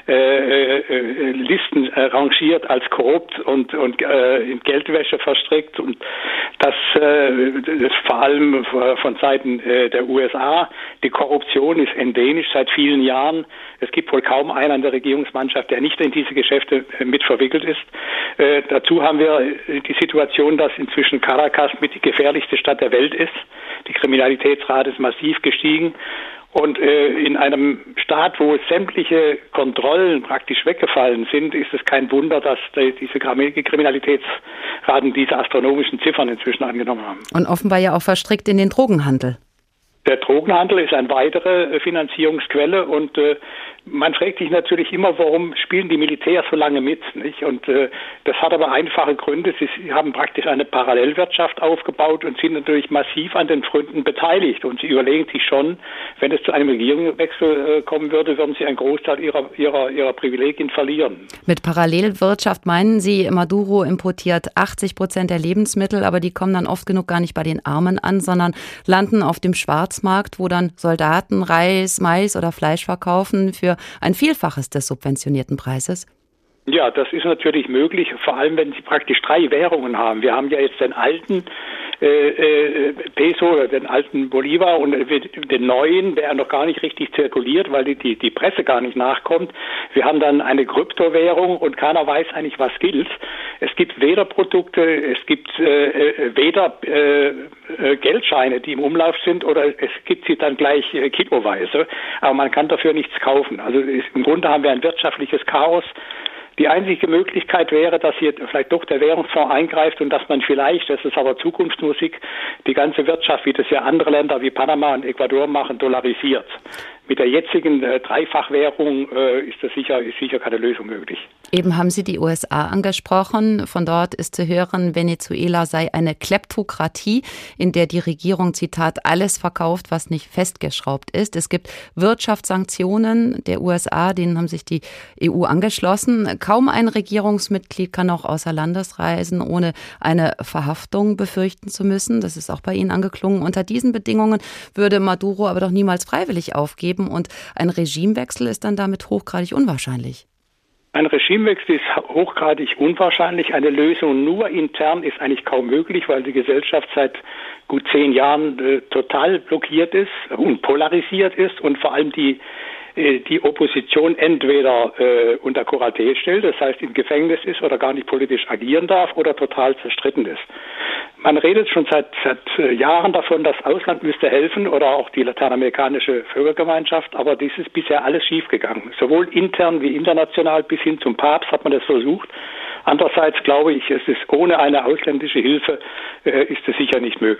äh, äh, Listen äh, rangiert als korrupt und, und äh, in Geldwäsche verstrickt, und das, äh, das vor allem von Seiten äh, der U S A. Die Korruption ist endemisch seit vielen Jahren. Es gibt wohl kaum einen an der Regierungsmannschaft, der nicht in diese Geschäfte äh, mit verwickelt ist. Äh, dazu haben wir die Situation, dass inzwischen Caracas mit die gefährlichste Stadt der Welt ist. Die Kriminalitätsrate ist massiv gestiegen. Und äh, in einem Staat, wo sämtliche Kontrollen praktisch weggefallen sind, ist es kein Wunder, dass die, diese Kriminalitätsraten diese astronomischen Ziffern inzwischen angenommen haben. Und offenbar ja auch verstrickt in den Drogenhandel. Der Drogenhandel ist eine weitere Finanzierungsquelle, und äh, man fragt sich natürlich immer, warum spielen die Militärs so lange mit, nicht? Und äh, das hat aber einfache Gründe. Sie haben praktisch eine Parallelwirtschaft aufgebaut und sind natürlich massiv an den Freunden beteiligt. Und sie überlegen sich schon, wenn es zu einem Regierungswechsel äh, kommen würde, würden sie einen Großteil ihrer, ihrer, ihrer Privilegien verlieren. Mit Parallelwirtschaft meinen Sie, Maduro importiert achtzig Prozent der Lebensmittel, aber die kommen dann oft genug gar nicht bei den Armen an, sondern landen auf dem Schwarzmarkt, wo dann Soldaten Reis, Mais oder Fleisch verkaufen für ein Vielfaches des subventionierten Preises? Ja, das ist natürlich möglich, vor allem wenn Sie praktisch drei Währungen haben. Wir haben ja jetzt den alten äh, äh, Peso, den alten Bolivar, und den neuen, der noch gar nicht richtig zirkuliert, weil die, die, die Presse gar nicht nachkommt. Wir haben dann eine Kryptowährung und keiner weiß eigentlich, was gilt. Es gibt weder Produkte, es gibt äh, weder äh, Geldscheine, die im Umlauf sind, oder es gibt sie dann gleich äh, kiloweise, aber man kann dafür nichts kaufen. Also ist, im Grunde haben wir ein wirtschaftliches Chaos. Die einzige Möglichkeit wäre, dass hier vielleicht doch der Währungsfonds eingreift und dass man vielleicht, das ist aber Zukunftsmusik, die ganze Wirtschaft, wie das ja andere Länder wie Panama und Ecuador machen, dollarisiert. Mit der jetzigen äh, Dreifachwährung äh, ist das sicher, ist sicher keine Lösung möglich. Eben haben Sie die U S A angesprochen. Von dort ist zu hören, Venezuela sei eine Kleptokratie, in der die Regierung, Zitat, alles verkauft, was nicht festgeschraubt ist. Es gibt Wirtschaftssanktionen der U S A, denen haben sich die E U angeschlossen. Kaum ein Regierungsmitglied kann auch außer Landes reisen, ohne eine Verhaftung befürchten zu müssen. Das ist auch bei Ihnen angeklungen. Unter diesen Bedingungen würde Maduro aber doch niemals freiwillig aufgeben, und ein Regimewechsel ist dann damit hochgradig unwahrscheinlich. Ein Regimewechsel ist hochgradig unwahrscheinlich. Eine Lösung nur intern ist eigentlich kaum möglich, weil die Gesellschaft seit gut zehn Jahren äh, total blockiert ist und polarisiert ist, und vor allem die die Opposition entweder äh, unter Kuratell stellt, das heißt im Gefängnis ist oder gar nicht politisch agieren darf, oder total zerstritten ist. Man redet schon seit, seit Jahren davon, das Ausland müsste helfen oder auch die lateinamerikanische Völkergemeinschaft, aber dies ist bisher alles schiefgegangen. Sowohl intern wie international bis hin zum Papst hat man das versucht. Andererseits glaube ich, es ist ohne eine ausländische Hilfe äh, ist es sicher nicht möglich.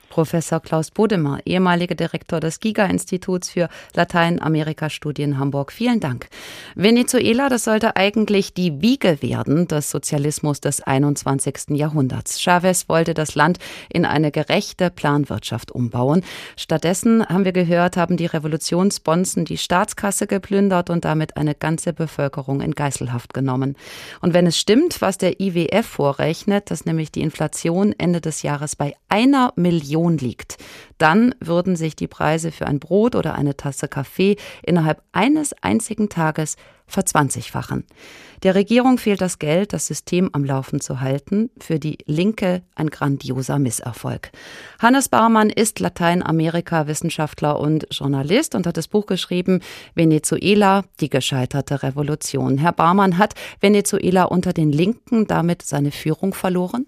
Professor Klaus Bodemer, ehemaliger Direktor des Giga-Instituts für Lateinamerika-Studien Hamburg. Vielen Dank. Venezuela, das sollte eigentlich die Wiege werden des Sozialismus des einundzwanzigsten Jahrhunderts. Chavez wollte das Land in eine gerechte Planwirtschaft umbauen. Stattdessen, haben wir gehört, haben die Revolutionsbonzen die Staatskasse geplündert und damit eine ganze Bevölkerung in Geiselhaft genommen. Und wenn es stimmt, was der I W F vorrechnet, dass nämlich die Inflation Ende des Jahres bei einer Million liegt, dann würden sich die Preise für ein Brot oder eine Tasse Kaffee innerhalb eines einzigen Tages verzwanzigfachen. Der Regierung fehlt das Geld, das System am Laufen zu halten. Für die Linke ein grandioser Misserfolg. Hannes Barmann ist Lateinamerika-Wissenschaftler und Journalist und hat das Buch geschrieben Venezuela, die gescheiterte Revolution. Herr Barmann, hat Venezuela unter den Linken damit seine Führung verloren?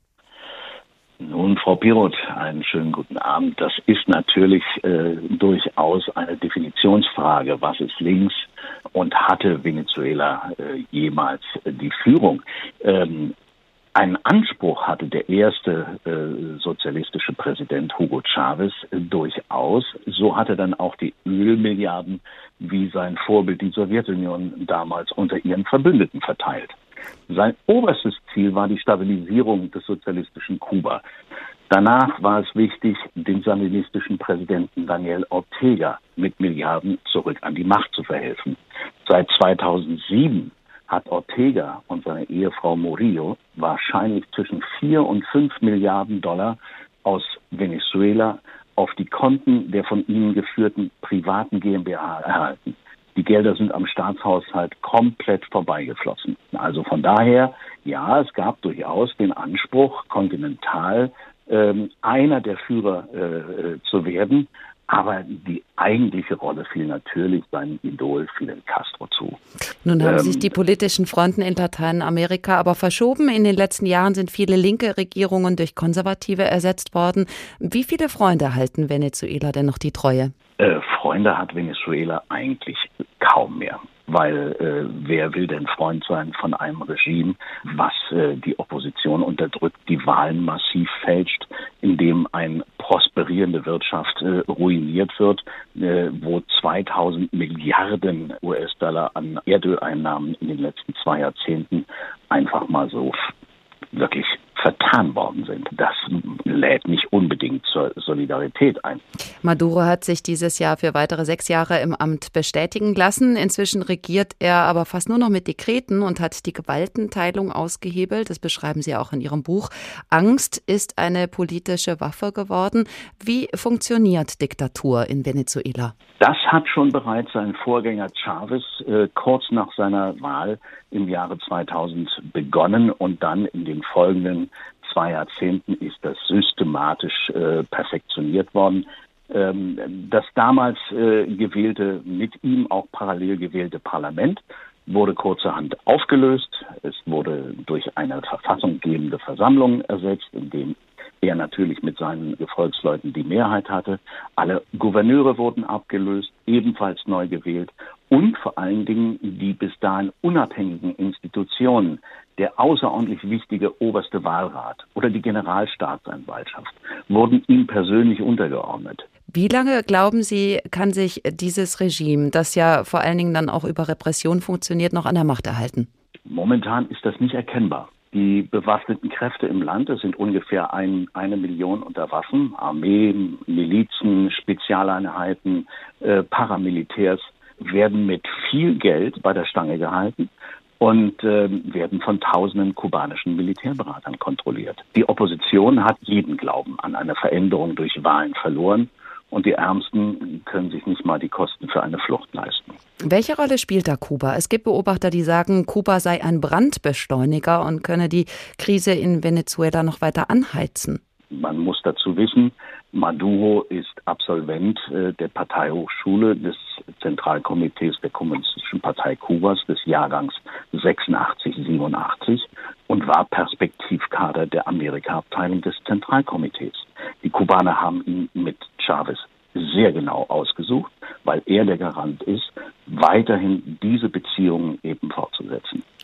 Nun, Frau Piroth, einen schönen guten Abend. Das ist natürlich äh, durchaus eine Definitionsfrage. Was ist links und hatte Venezuela äh, jemals äh, die Führung? Ähm, einen Anspruch hatte der erste äh, sozialistische Präsident Hugo Chavez äh, durchaus. So hatte dann auch die Ölmilliarden wie sein Vorbild die Sowjetunion damals unter ihren Verbündeten verteilt. Sein oberstes Ziel war die Stabilisierung des sozialistischen Kuba. Danach war es wichtig, den sandinistischen Präsidenten Daniel Ortega mit Milliarden zurück an die Macht zu verhelfen. Seit zweitausendsieben hat Ortega und seine Ehefrau Murillo wahrscheinlich zwischen vier und fünf Milliarden Dollar aus Venezuela auf die Konten der von ihnen geführten privaten GmbH erhalten. Die Gelder sind am Staatshaushalt komplett vorbeigeflossen. Also von daher, ja, es gab durchaus den Anspruch, kontinental ähm, einer der Führer äh, zu werden. Aber die eigentliche Rolle fiel natürlich seinem Idol Fidel Castro zu. Nun haben ähm, sich die politischen Fronten in Lateinamerika aber verschoben. In den letzten Jahren sind viele linke Regierungen durch konservative ersetzt worden. Wie viele Freunde halten Venezuela denn noch die Treue? Äh, Freunde hat Venezuela eigentlich kaum mehr. Weil äh, wer will denn Freund sein von einem Regime, was äh, die Opposition unterdrückt, die Wahlen massiv fälscht, in dem eine prosperierende Wirtschaft äh, ruiniert wird, äh, wo zweitausend Milliarden U S-Dollar an Erdöleinnahmen in den letzten zwei Jahrzehnten einfach mal so wirklich vertan worden sind. Das lädt nicht unbedingt zur Solidarität ein. Maduro hat sich dieses Jahr für weitere sechs Jahre im Amt bestätigen lassen. Inzwischen regiert er aber fast nur noch mit Dekreten und hat die Gewaltenteilung ausgehebelt. Das beschreiben Sie auch in Ihrem Buch. Angst ist eine politische Waffe geworden. Wie funktioniert Diktatur in Venezuela? Das hat schon bereits sein Vorgänger Chavez äh, kurz nach seiner Wahl im Jahre zweitausend begonnen und dann in den folgenden zwei Jahrzehnten ist das systematisch äh, perfektioniert worden. Ähm, das damals äh, gewählte, mit ihm auch parallel gewählte Parlament wurde kurzerhand aufgelöst. Es wurde durch eine verfassungsgebende Versammlung ersetzt, in dem er natürlich mit seinen Gefolgsleuten die Mehrheit hatte. Alle Gouverneure wurden abgelöst, ebenfalls neu gewählt. Und vor allen Dingen die bis dahin unabhängigen Institutionen, der außerordentlich wichtige oberste Wahlrat oder die Generalstaatsanwaltschaft, wurden ihm persönlich untergeordnet. Wie lange, glauben Sie, kann sich dieses Regime, das ja vor allen Dingen dann auch über Repression funktioniert, noch an der Macht erhalten? Momentan ist das nicht erkennbar. Die bewaffneten Kräfte im Land, es sind ungefähr ein, eine Million unter Waffen, Armee, Milizen, Spezialeinheiten, äh, Paramilitärs, werden mit viel Geld bei der Stange gehalten und äh, werden von tausenden kubanischen Militärberatern kontrolliert. Die Opposition hat jeden Glauben an eine Veränderung durch Wahlen verloren. Und die Ärmsten können sich nicht mal die Kosten für eine Flucht leisten. Welche Rolle spielt da Kuba? Es gibt Beobachter, die sagen, Kuba sei ein Brandbeschleuniger und könne die Krise in Venezuela noch weiter anheizen. Man muss dazu wissen, Maduro ist Absolvent äh, der Parteihochschule des Zentralkomitees der Kommunistischen Partei Kubas des Jahrgangs sechsundachtzig siebenundachtzig und war Perspektivkader der Amerika-Abteilung des Zentralkomitees. Die Kubaner haben ihn mit Chavez sehr genau ausgesucht, weil er der Garant ist, weiterhin diese Beziehungen eben fortzusetzen.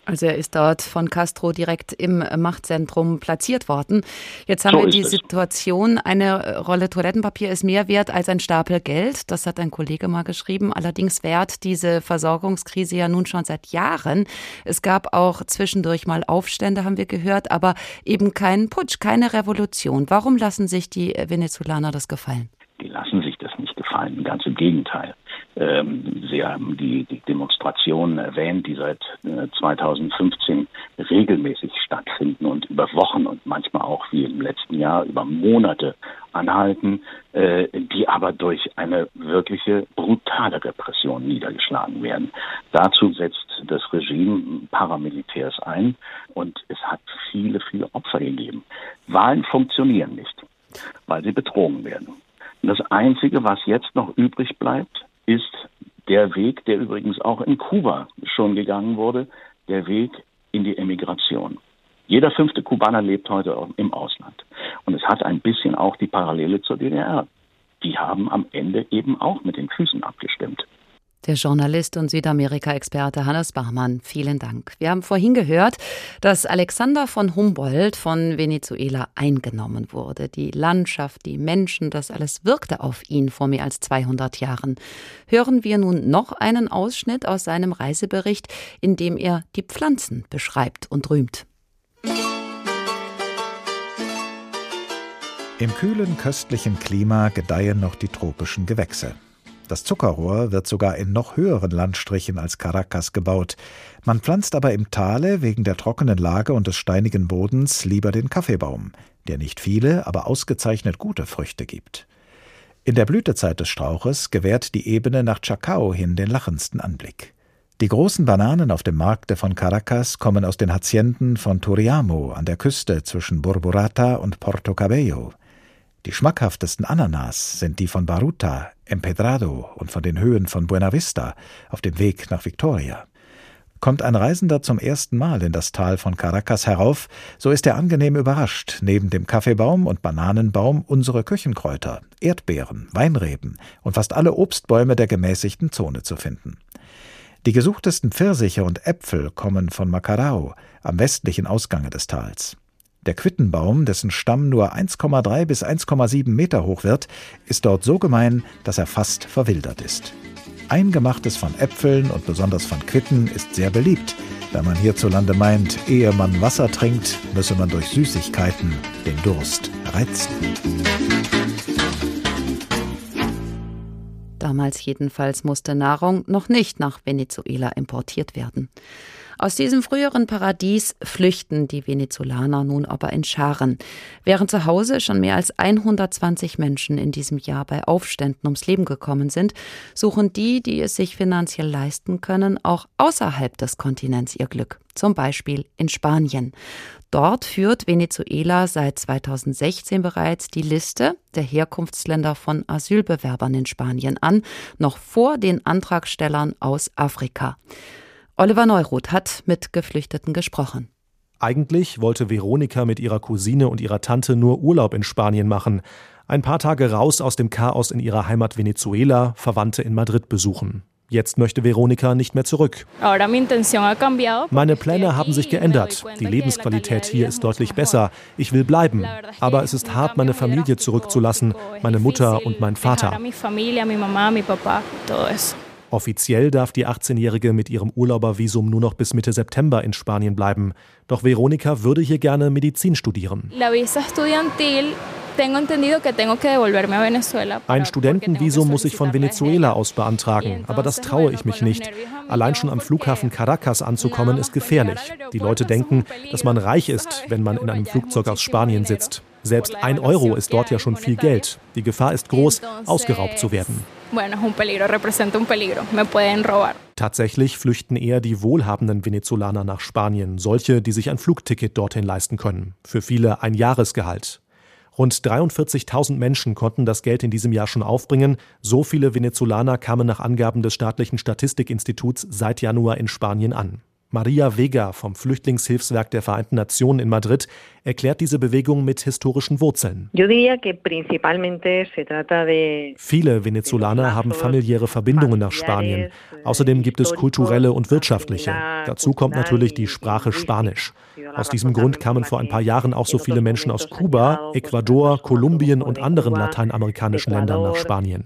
Also er ist dort von Castro direkt im Machtzentrum platziert worden. Jetzt haben so wir die Situation, eine Rolle Toilettenpapier ist mehr wert als ein Stapel Geld. Das hat ein Kollege mal geschrieben. Allerdings währt diese Versorgungskrise ja nun schon seit Jahren. Es gab auch zwischendurch mal Aufstände, haben wir gehört, aber eben keinen Putsch, keine Revolution. Warum lassen sich die Venezolaner das gefallen? Die lassen sich das nicht gefallen, ganz im Gegenteil. Ähm, Sie haben die, die Demonstrationen erwähnt, die seit äh, zweitausendfünfzehn regelmäßig stattfinden und über Wochen und manchmal auch wie im letzten Jahr über Monate anhalten, äh, die aber durch eine wirkliche brutale Repression niedergeschlagen werden. Dazu setzt das Regime Paramilitärs ein und es hat viele, viele Opfer gegeben. Wahlen funktionieren nicht, weil sie betrogen werden. Und das Einzige, was jetzt noch übrig bleibt, ist der Weg, der übrigens auch in Kuba schon gegangen wurde, der Weg in die Emigration. Jeder fünfte Kubaner lebt heute im Ausland. Und es hat ein bisschen auch die Parallele zur D D R. Die haben am Ende eben auch mit den Füßen abgestimmt. Der Journalist und Südamerika-Experte Hannes Bachmann, vielen Dank. Wir haben vorhin gehört, dass Alexander von Humboldt von Venezuela eingenommen wurde. Die Landschaft, die Menschen, das alles wirkte auf ihn vor mehr als zweihundert Jahren. Hören wir nun noch einen Ausschnitt aus seinem Reisebericht, in dem er die Pflanzen beschreibt und rühmt. Im kühlen, köstlichen Klima gedeihen noch die tropischen Gewächse. Das Zuckerrohr wird sogar in noch höheren Landstrichen als Caracas gebaut. Man pflanzt aber im Tale wegen der trockenen Lage und des steinigen Bodens lieber den Kaffeebaum, der nicht viele, aber ausgezeichnet gute Früchte gibt. In der Blütezeit des Strauches gewährt die Ebene nach Chacao hin den lachendsten Anblick. Die großen Bananen auf dem Markte von Caracas kommen aus den Hacienden von Turiamo an der Küste zwischen Burburata und Porto Cabello. Die schmackhaftesten Ananas sind die von Baruta, Empedrado und von den Höhen von Buena Vista auf dem Weg nach Victoria. Kommt ein Reisender zum ersten Mal in das Tal von Caracas herauf, so ist er angenehm überrascht, neben dem Kaffeebaum und Bananenbaum unsere Küchenkräuter, Erdbeeren, Weinreben und fast alle Obstbäume der gemäßigten Zone zu finden. Die gesuchtesten Pfirsiche und Äpfel kommen von Macarao, am westlichen Ausgange des Tals. Der Quittenbaum, dessen Stamm nur eins Komma drei bis eins Komma sieben Meter hoch wird, ist dort so gemein, dass er fast verwildert ist. Eingemachtes von Äpfeln und besonders von Quitten ist sehr beliebt, da man hierzulande meint, ehe man Wasser trinkt, müsse man durch Süßigkeiten den Durst reizen. Damals jedenfalls musste Nahrung noch nicht nach Venezuela importiert werden. Aus diesem früheren Paradies flüchten die Venezolaner nun aber in Scharen. Während zu Hause schon mehr als hundertzwanzig Menschen in diesem Jahr bei Aufständen ums Leben gekommen sind, suchen die, die es sich finanziell leisten können, auch außerhalb des Kontinents ihr Glück. Zum Beispiel in Spanien. Dort führt Venezuela seit zweitausendsechzehn bereits die Liste der Herkunftsländer von Asylbewerbern in Spanien an, noch vor den Antragstellern aus Afrika. Oliver Neuroth hat mit Geflüchteten gesprochen. Eigentlich wollte Veronika mit ihrer Cousine und ihrer Tante nur Urlaub in Spanien machen. Ein paar Tage raus aus dem Chaos in ihrer Heimat Venezuela, Verwandte in Madrid besuchen. Jetzt möchte Veronika nicht mehr zurück. Meine Pläne haben sich geändert. Die Lebensqualität hier ist deutlich besser. Ich will bleiben. Aber es ist hart, meine Familie zurückzulassen, meine Mutter und meinen Vater. Offiziell darf die achtzehnjährige mit ihrem Urlaubervisum nur noch bis Mitte September in Spanien bleiben. Doch Veronika würde hier gerne Medizin studieren. Ein Studentenvisum muss ich von Venezuela aus beantragen, aber das traue ich mich nicht. Allein schon am Flughafen Caracas anzukommen ist gefährlich. Die Leute denken, dass man reich ist, wenn man in einem Flugzeug aus Spanien sitzt. Selbst ein Euro ist dort ja schon viel Geld. Die Gefahr ist groß, ausgeraubt zu werden. Tatsächlich flüchten eher die wohlhabenden Venezolaner nach Spanien, solche, die sich ein Flugticket dorthin leisten können. Für viele ein Jahresgehalt. Rund dreiundvierzigtausend Menschen konnten das Geld in diesem Jahr schon aufbringen. So viele Venezolaner kamen nach Angaben des staatlichen Statistikinstituts seit Januar in Spanien an. Maria Vega vom Flüchtlingshilfswerk der Vereinten Nationen in Madrid erklärt diese Bewegung mit historischen Wurzeln. Viele Venezolaner haben familiäre Verbindungen nach Spanien. Außerdem gibt es kulturelle und wirtschaftliche. Dazu kommt natürlich die Sprache Spanisch. Aus diesem Grund kamen vor ein paar Jahren auch so viele Menschen aus Kuba, Ecuador, Kolumbien und anderen lateinamerikanischen Ländern nach Spanien.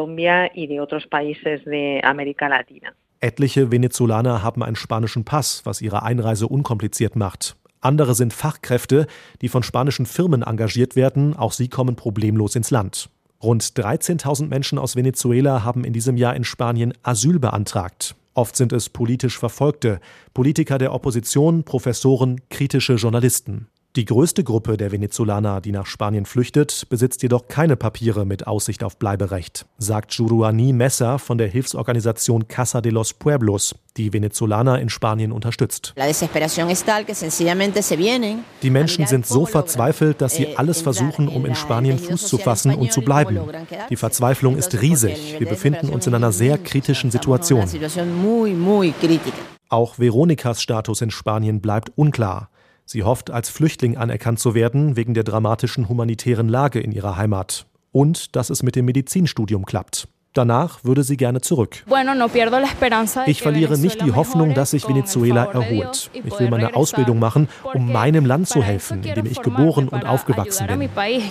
Etliche Venezolaner haben einen spanischen Pass, was ihre Einreise unkompliziert macht. Andere sind Fachkräfte, die von spanischen Firmen engagiert werden. Auch sie kommen problemlos ins Land. Rund dreizehntausend Menschen aus Venezuela haben in diesem Jahr in Spanien Asyl beantragt. Oft sind es politisch Verfolgte, Politiker der Opposition, Professoren, kritische Journalisten. Die größte Gruppe der Venezolaner, die nach Spanien flüchtet, besitzt jedoch keine Papiere mit Aussicht auf Bleiberecht, sagt Juruani Mesa von der Hilfsorganisation Casa de los Pueblos, die Venezolaner in Spanien unterstützt. Die Menschen sind so verzweifelt, dass sie alles versuchen, um in Spanien Fuß zu fassen und zu bleiben. Die Verzweiflung ist riesig. Wir befinden uns in einer sehr kritischen Situation. Auch Veronikas Status in Spanien bleibt unklar. Sie hofft, als Flüchtling anerkannt zu werden, wegen der dramatischen humanitären Lage in ihrer Heimat. Und dass es mit dem Medizinstudium klappt. Danach würde sie gerne zurück. Ich verliere nicht die Hoffnung, dass sich Venezuela erholt. Ich will meine Ausbildung machen, um meinem Land zu helfen, in dem ich geboren und aufgewachsen bin.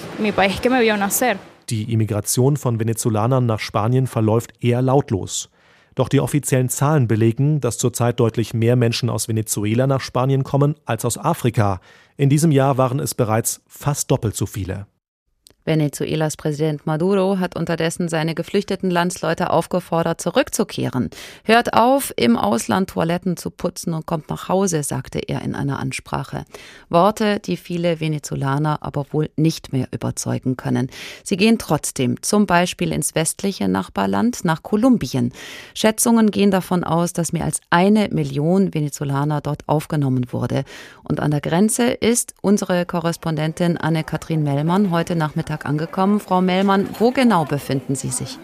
Die Immigration von Venezolanern nach Spanien verläuft eher lautlos. Doch die offiziellen Zahlen belegen, dass zurzeit deutlich mehr Menschen aus Venezuela nach Spanien kommen als aus Afrika. In diesem Jahr waren es bereits fast doppelt so viele. Venezuelas Präsident Maduro hat unterdessen seine geflüchteten Landsleute aufgefordert, zurückzukehren. Hört auf, im Ausland Toiletten zu putzen und kommt nach Hause, sagte er in einer Ansprache. Worte, die viele Venezolaner aber wohl nicht mehr überzeugen können. Sie gehen trotzdem, zum Beispiel ins westliche Nachbarland, nach Kolumbien. Schätzungen gehen davon aus, dass mehr als eine Million Venezolaner dort aufgenommen wurde. Und an der Grenze ist unsere Korrespondentin Anne-Kathrin Mellmann heute Nachmittag angekommen. Frau Mellmann, wo genau befinden Sie sich?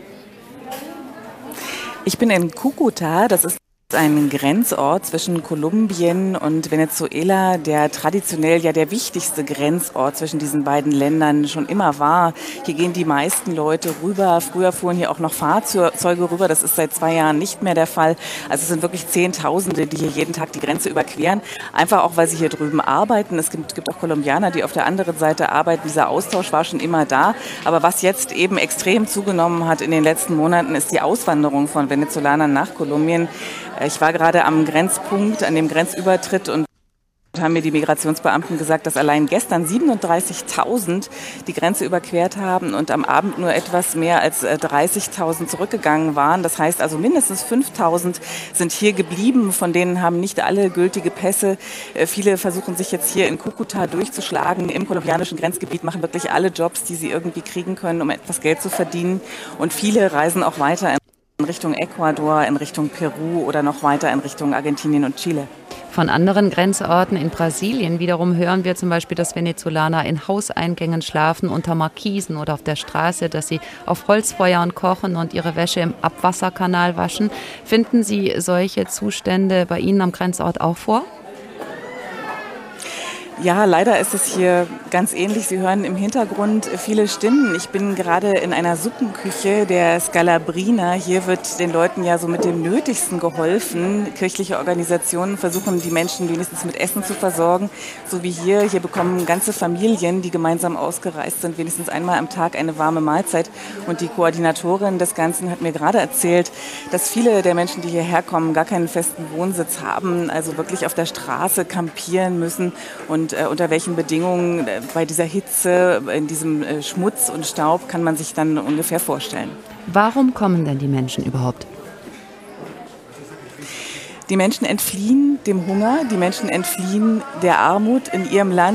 Ich bin in Cúcuta, das ist ein Grenzort zwischen Kolumbien und Venezuela, der traditionell ja der wichtigste Grenzort zwischen diesen beiden Ländern schon immer war. Hier gehen die meisten Leute rüber. Früher fuhren hier auch noch Fahrzeuge rüber. Das ist seit zwei Jahren nicht mehr der Fall. Also es sind wirklich Zehntausende, die hier jeden Tag die Grenze überqueren. Einfach auch, weil sie hier drüben arbeiten. Es gibt, gibt auch Kolumbianer, die auf der anderen Seite arbeiten. Dieser Austausch war schon immer da. Aber was jetzt eben extrem zugenommen hat in den letzten Monaten, ist die Auswanderung von Venezolanern nach Kolumbien. Ich war gerade am Grenzpunkt, an dem Grenzübertritt und haben mir die Migrationsbeamten gesagt, dass allein gestern siebenunddreißigtausend die Grenze überquert haben und am Abend nur etwas mehr als dreißigtausend zurückgegangen waren. Das heißt also mindestens fünftausend sind hier geblieben, von denen haben nicht alle gültige Pässe. Viele versuchen sich jetzt hier in Cúcuta durchzuschlagen. Im kolumbianischen Grenzgebiet machen wirklich alle Jobs, die sie irgendwie kriegen können, um etwas Geld zu verdienen. Und viele reisen auch weiter in Richtung Ecuador, in Richtung Peru oder noch weiter in Richtung Argentinien und Chile. Von anderen Grenzorten in Brasilien wiederum hören wir zum Beispiel, dass Venezolaner in Hauseingängen schlafen, unter Markisen oder auf der Straße, dass sie auf Holzfeuern kochen und ihre Wäsche im Abwasserkanal waschen. Finden Sie solche Zustände bei Ihnen am Grenzort auch vor? Ja, leider ist es hier ganz ähnlich. Sie hören im Hintergrund viele Stimmen. Ich bin gerade in einer Suppenküche der Scalabrina. Hier wird den Leuten ja so mit dem Nötigsten geholfen. Kirchliche Organisationen versuchen, die Menschen wenigstens mit Essen zu versorgen. So wie hier. Hier bekommen ganze Familien, die gemeinsam ausgereist sind, wenigstens einmal am Tag eine warme Mahlzeit. Und die Koordinatorin des Ganzen hat mir gerade erzählt, dass viele der Menschen, die hierher kommen, gar keinen festen Wohnsitz haben, also wirklich auf der Straße kampieren müssen und äh, unter welchen Bedingungen äh, bei dieser Hitze, in diesem äh, Schmutz und Staub kann man sich dann ungefähr vorstellen. Warum kommen denn die Menschen überhaupt? Die Menschen entfliehen dem Hunger, die Menschen entfliehen der Armut in ihrem Land.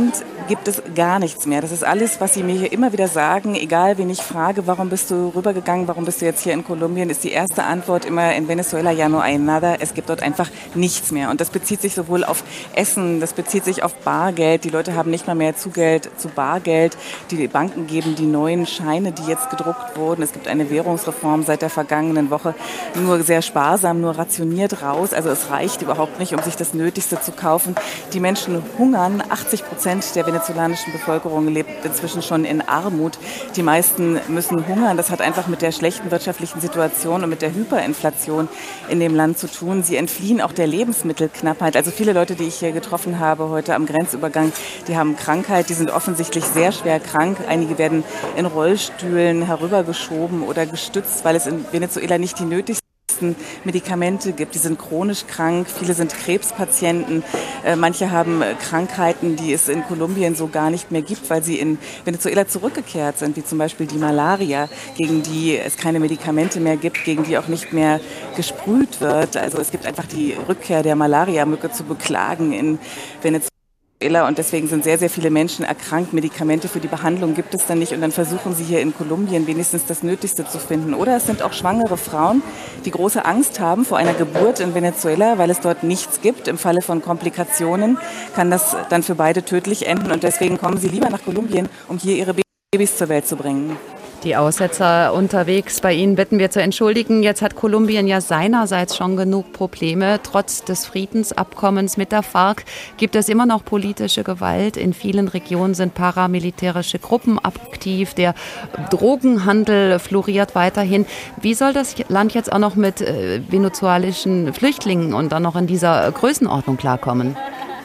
gibt es gar nichts mehr. Das ist alles, was Sie mir hier immer wieder sagen, egal wen ich frage, warum bist du rübergegangen, warum bist du jetzt hier in Kolumbien, ist die erste Antwort immer in Venezuela ya no hay nada. Es gibt dort einfach nichts mehr. Und das bezieht sich sowohl auf Essen, das bezieht sich auf Bargeld. Die Leute haben nicht mal mehr Zugeld zu Bargeld. Die Banken geben die neuen Scheine, die jetzt gedruckt wurden. Es gibt eine Währungsreform seit der vergangenen Woche, nur sehr sparsam, nur rationiert raus. Also es reicht überhaupt nicht, um sich das Nötigste zu kaufen. Die Menschen hungern. achtzig Prozent der venezolanischen Bevölkerung lebt inzwischen schon in Armut. Die meisten müssen hungern. Das hat einfach mit der schlechten wirtschaftlichen Situation und mit der Hyperinflation in dem Land zu tun. Sie entfliehen auch der Lebensmittelknappheit. Also viele Leute, die ich hier getroffen habe heute am Grenzübergang, die haben Krankheit, die sind offensichtlich sehr schwer krank. Einige werden in Rollstühlen herübergeschoben oder gestützt, weil es in Venezuela nicht die nötigsten Medikamente gibt. Die sind chronisch krank, viele sind Krebspatienten, äh, manche haben Krankheiten, die es in Kolumbien so gar nicht mehr gibt, weil sie in Venezuela zurückgekehrt sind, wie zum Beispiel die Malaria, gegen die es keine Medikamente mehr gibt, gegen die auch nicht mehr gesprüht wird. Also es gibt einfach die Rückkehr der Malaria-Mücke zu beklagen in Venezuela. Und deswegen sind sehr, sehr viele Menschen erkrankt. Medikamente für die Behandlung gibt es dann nicht. Und dann versuchen sie hier in Kolumbien wenigstens das Nötigste zu finden. Oder es sind auch schwangere Frauen, die große Angst haben vor einer Geburt in Venezuela, weil es dort nichts gibt. Im Falle von Komplikationen kann das dann für beide tödlich enden. Und deswegen kommen sie lieber nach Kolumbien, um hier ihre Babys zur Welt zu bringen. Die Aussetzer unterwegs bei Ihnen bitten wir zu entschuldigen. Jetzt hat Kolumbien ja seinerseits schon genug Probleme. Trotz des Friedensabkommens mit der FARC gibt es immer noch politische Gewalt. In vielen Regionen sind paramilitärische Gruppen aktiv. Der Drogenhandel floriert weiterhin. Wie soll das Land jetzt auch noch mit äh, venezuelischen Flüchtlingen und dann noch in dieser Größenordnung klarkommen?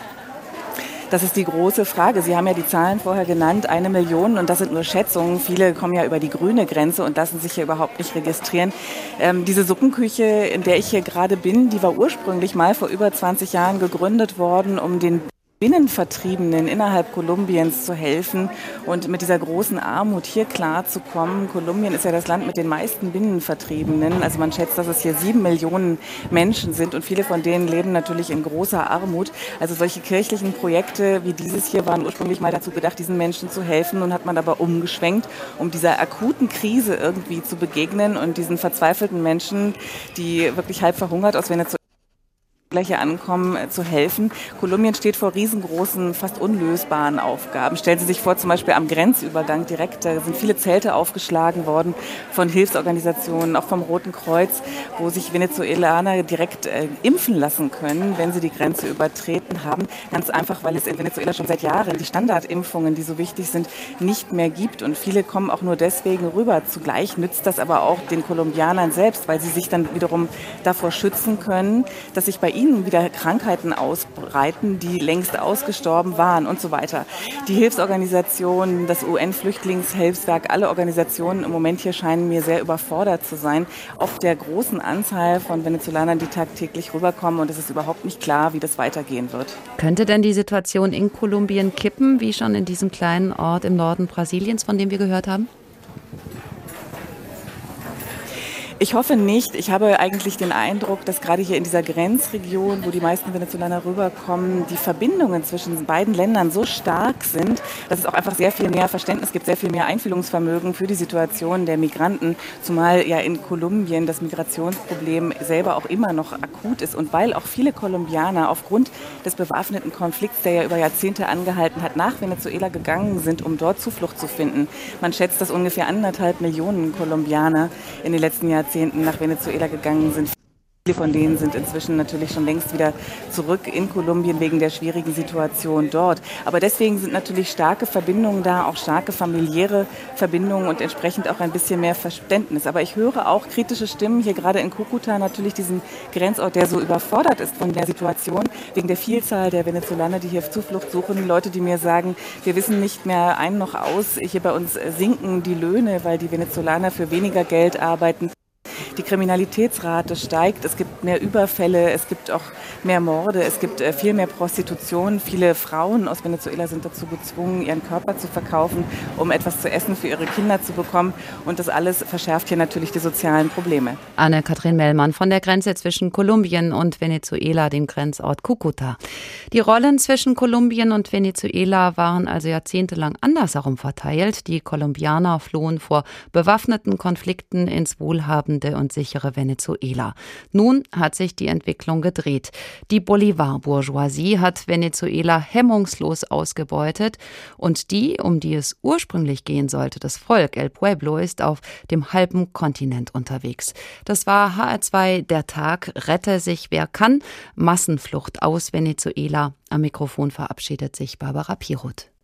Das ist die große Frage. Sie haben ja die Zahlen vorher genannt, eine Million, und das sind nur Schätzungen. Viele kommen ja über die grüne Grenze und lassen sich hier überhaupt nicht registrieren. Ähm, diese Suppenküche, in der ich hier gerade bin, die war ursprünglich mal vor über zwanzig Jahren gegründet worden, um den Binnenvertriebenen innerhalb Kolumbiens zu helfen und mit dieser großen Armut hier klarzukommen. Kolumbien ist ja das Land mit den meisten Binnenvertriebenen. Also man schätzt, dass es hier sieben Millionen Menschen sind und viele von denen leben natürlich in großer Armut. Also solche kirchlichen Projekte wie dieses hier waren ursprünglich mal dazu gedacht, diesen Menschen zu helfen. Nun hat man aber umgeschwenkt, um dieser akuten Krise irgendwie zu begegnen und diesen verzweifelten Menschen, die wirklich halb verhungert aus Venezuela hier ankommen, zu helfen. Kolumbien steht vor riesengroßen, fast unlösbaren Aufgaben. Stellen Sie sich vor, zum Beispiel am Grenzübergang direkt, da sind viele Zelte aufgeschlagen worden von Hilfsorganisationen, auch vom Roten Kreuz, wo sich Venezuelaner direkt äh, impfen lassen können, wenn sie die Grenze übertreten haben. Ganz einfach, weil es in Venezuela schon seit Jahren die Standardimpfungen, die so wichtig sind, nicht mehr gibt. Und viele kommen auch nur deswegen rüber. Zugleich nützt das aber auch den Kolumbianern selbst, weil sie sich dann wiederum davor schützen können, dass sich bei ihnen wieder Krankheiten ausbreiten, die längst ausgestorben waren und so weiter. Die Hilfsorganisationen, das U N-Flüchtlingshilfswerk, alle Organisationen im Moment hier scheinen mir sehr überfordert zu sein, ob der großen Anzahl von Venezolanern, die tagtäglich rüberkommen, und es ist überhaupt nicht klar, wie das weitergehen wird. Könnte denn die Situation in Kolumbien kippen, wie schon in diesem kleinen Ort im Norden Brasiliens, von dem wir gehört haben? Ich hoffe nicht. Ich habe eigentlich den Eindruck, dass gerade hier in dieser Grenzregion, wo die meisten Venezolaner rüberkommen, die Verbindungen zwischen beiden Ländern so stark sind, dass es auch einfach sehr viel mehr Verständnis gibt, sehr viel mehr Einfühlungsvermögen für die Situation der Migranten, zumal ja in Kolumbien das Migrationsproblem selber auch immer noch akut ist und weil auch viele Kolumbianer aufgrund des bewaffneten Konflikts, der ja über Jahrzehnte angehalten hat, nach Venezuela gegangen sind, um dort Zuflucht zu finden. Man schätzt, dass ungefähr anderthalb Millionen Kolumbianer in den letzten Jahren nach Venezuela gegangen sind. Viele von denen sind inzwischen natürlich schon längst wieder zurück in Kolumbien wegen der schwierigen Situation dort. Aber deswegen sind natürlich starke Verbindungen da, auch starke familiäre Verbindungen und entsprechend auch ein bisschen mehr Verständnis. Aber ich höre auch kritische Stimmen hier gerade in Cúcuta, natürlich diesem Grenzort, der so überfordert ist von der Situation, wegen der Vielzahl der Venezolaner, die hier Zuflucht suchen. Leute, die mir sagen, wir wissen nicht mehr ein noch aus, hier bei uns sinken die Löhne, weil die Venezolaner für weniger Geld arbeiten. Die Kriminalitätsrate steigt, es gibt mehr Überfälle, es gibt auch mehr Morde, es gibt viel mehr Prostitution. Viele Frauen aus Venezuela sind dazu gezwungen, ihren Körper zu verkaufen, um etwas zu essen für ihre Kinder zu bekommen. Und das alles verschärft hier natürlich die sozialen Probleme. Anne-Kathrin Mellmann von der Grenze zwischen Kolumbien und Venezuela, dem Grenzort Cúcuta. Die Rollen zwischen Kolumbien und Venezuela waren also jahrzehntelang andersherum verteilt. Die Kolumbianer flohen vor bewaffneten Konflikten ins wohlhabende und sichere Venezuela. Nun hat sich die Entwicklung gedreht. Die Bolivar-Bourgeoisie hat Venezuela hemmungslos ausgebeutet und die, um die es ursprünglich gehen sollte, das Volk, El Pueblo, ist auf dem halben Kontinent unterwegs. Das war H R zwei Der Tag, rette sich wer kann, Massenflucht aus Venezuela. Am Mikrofon verabschiedet sich Barbara Piroth.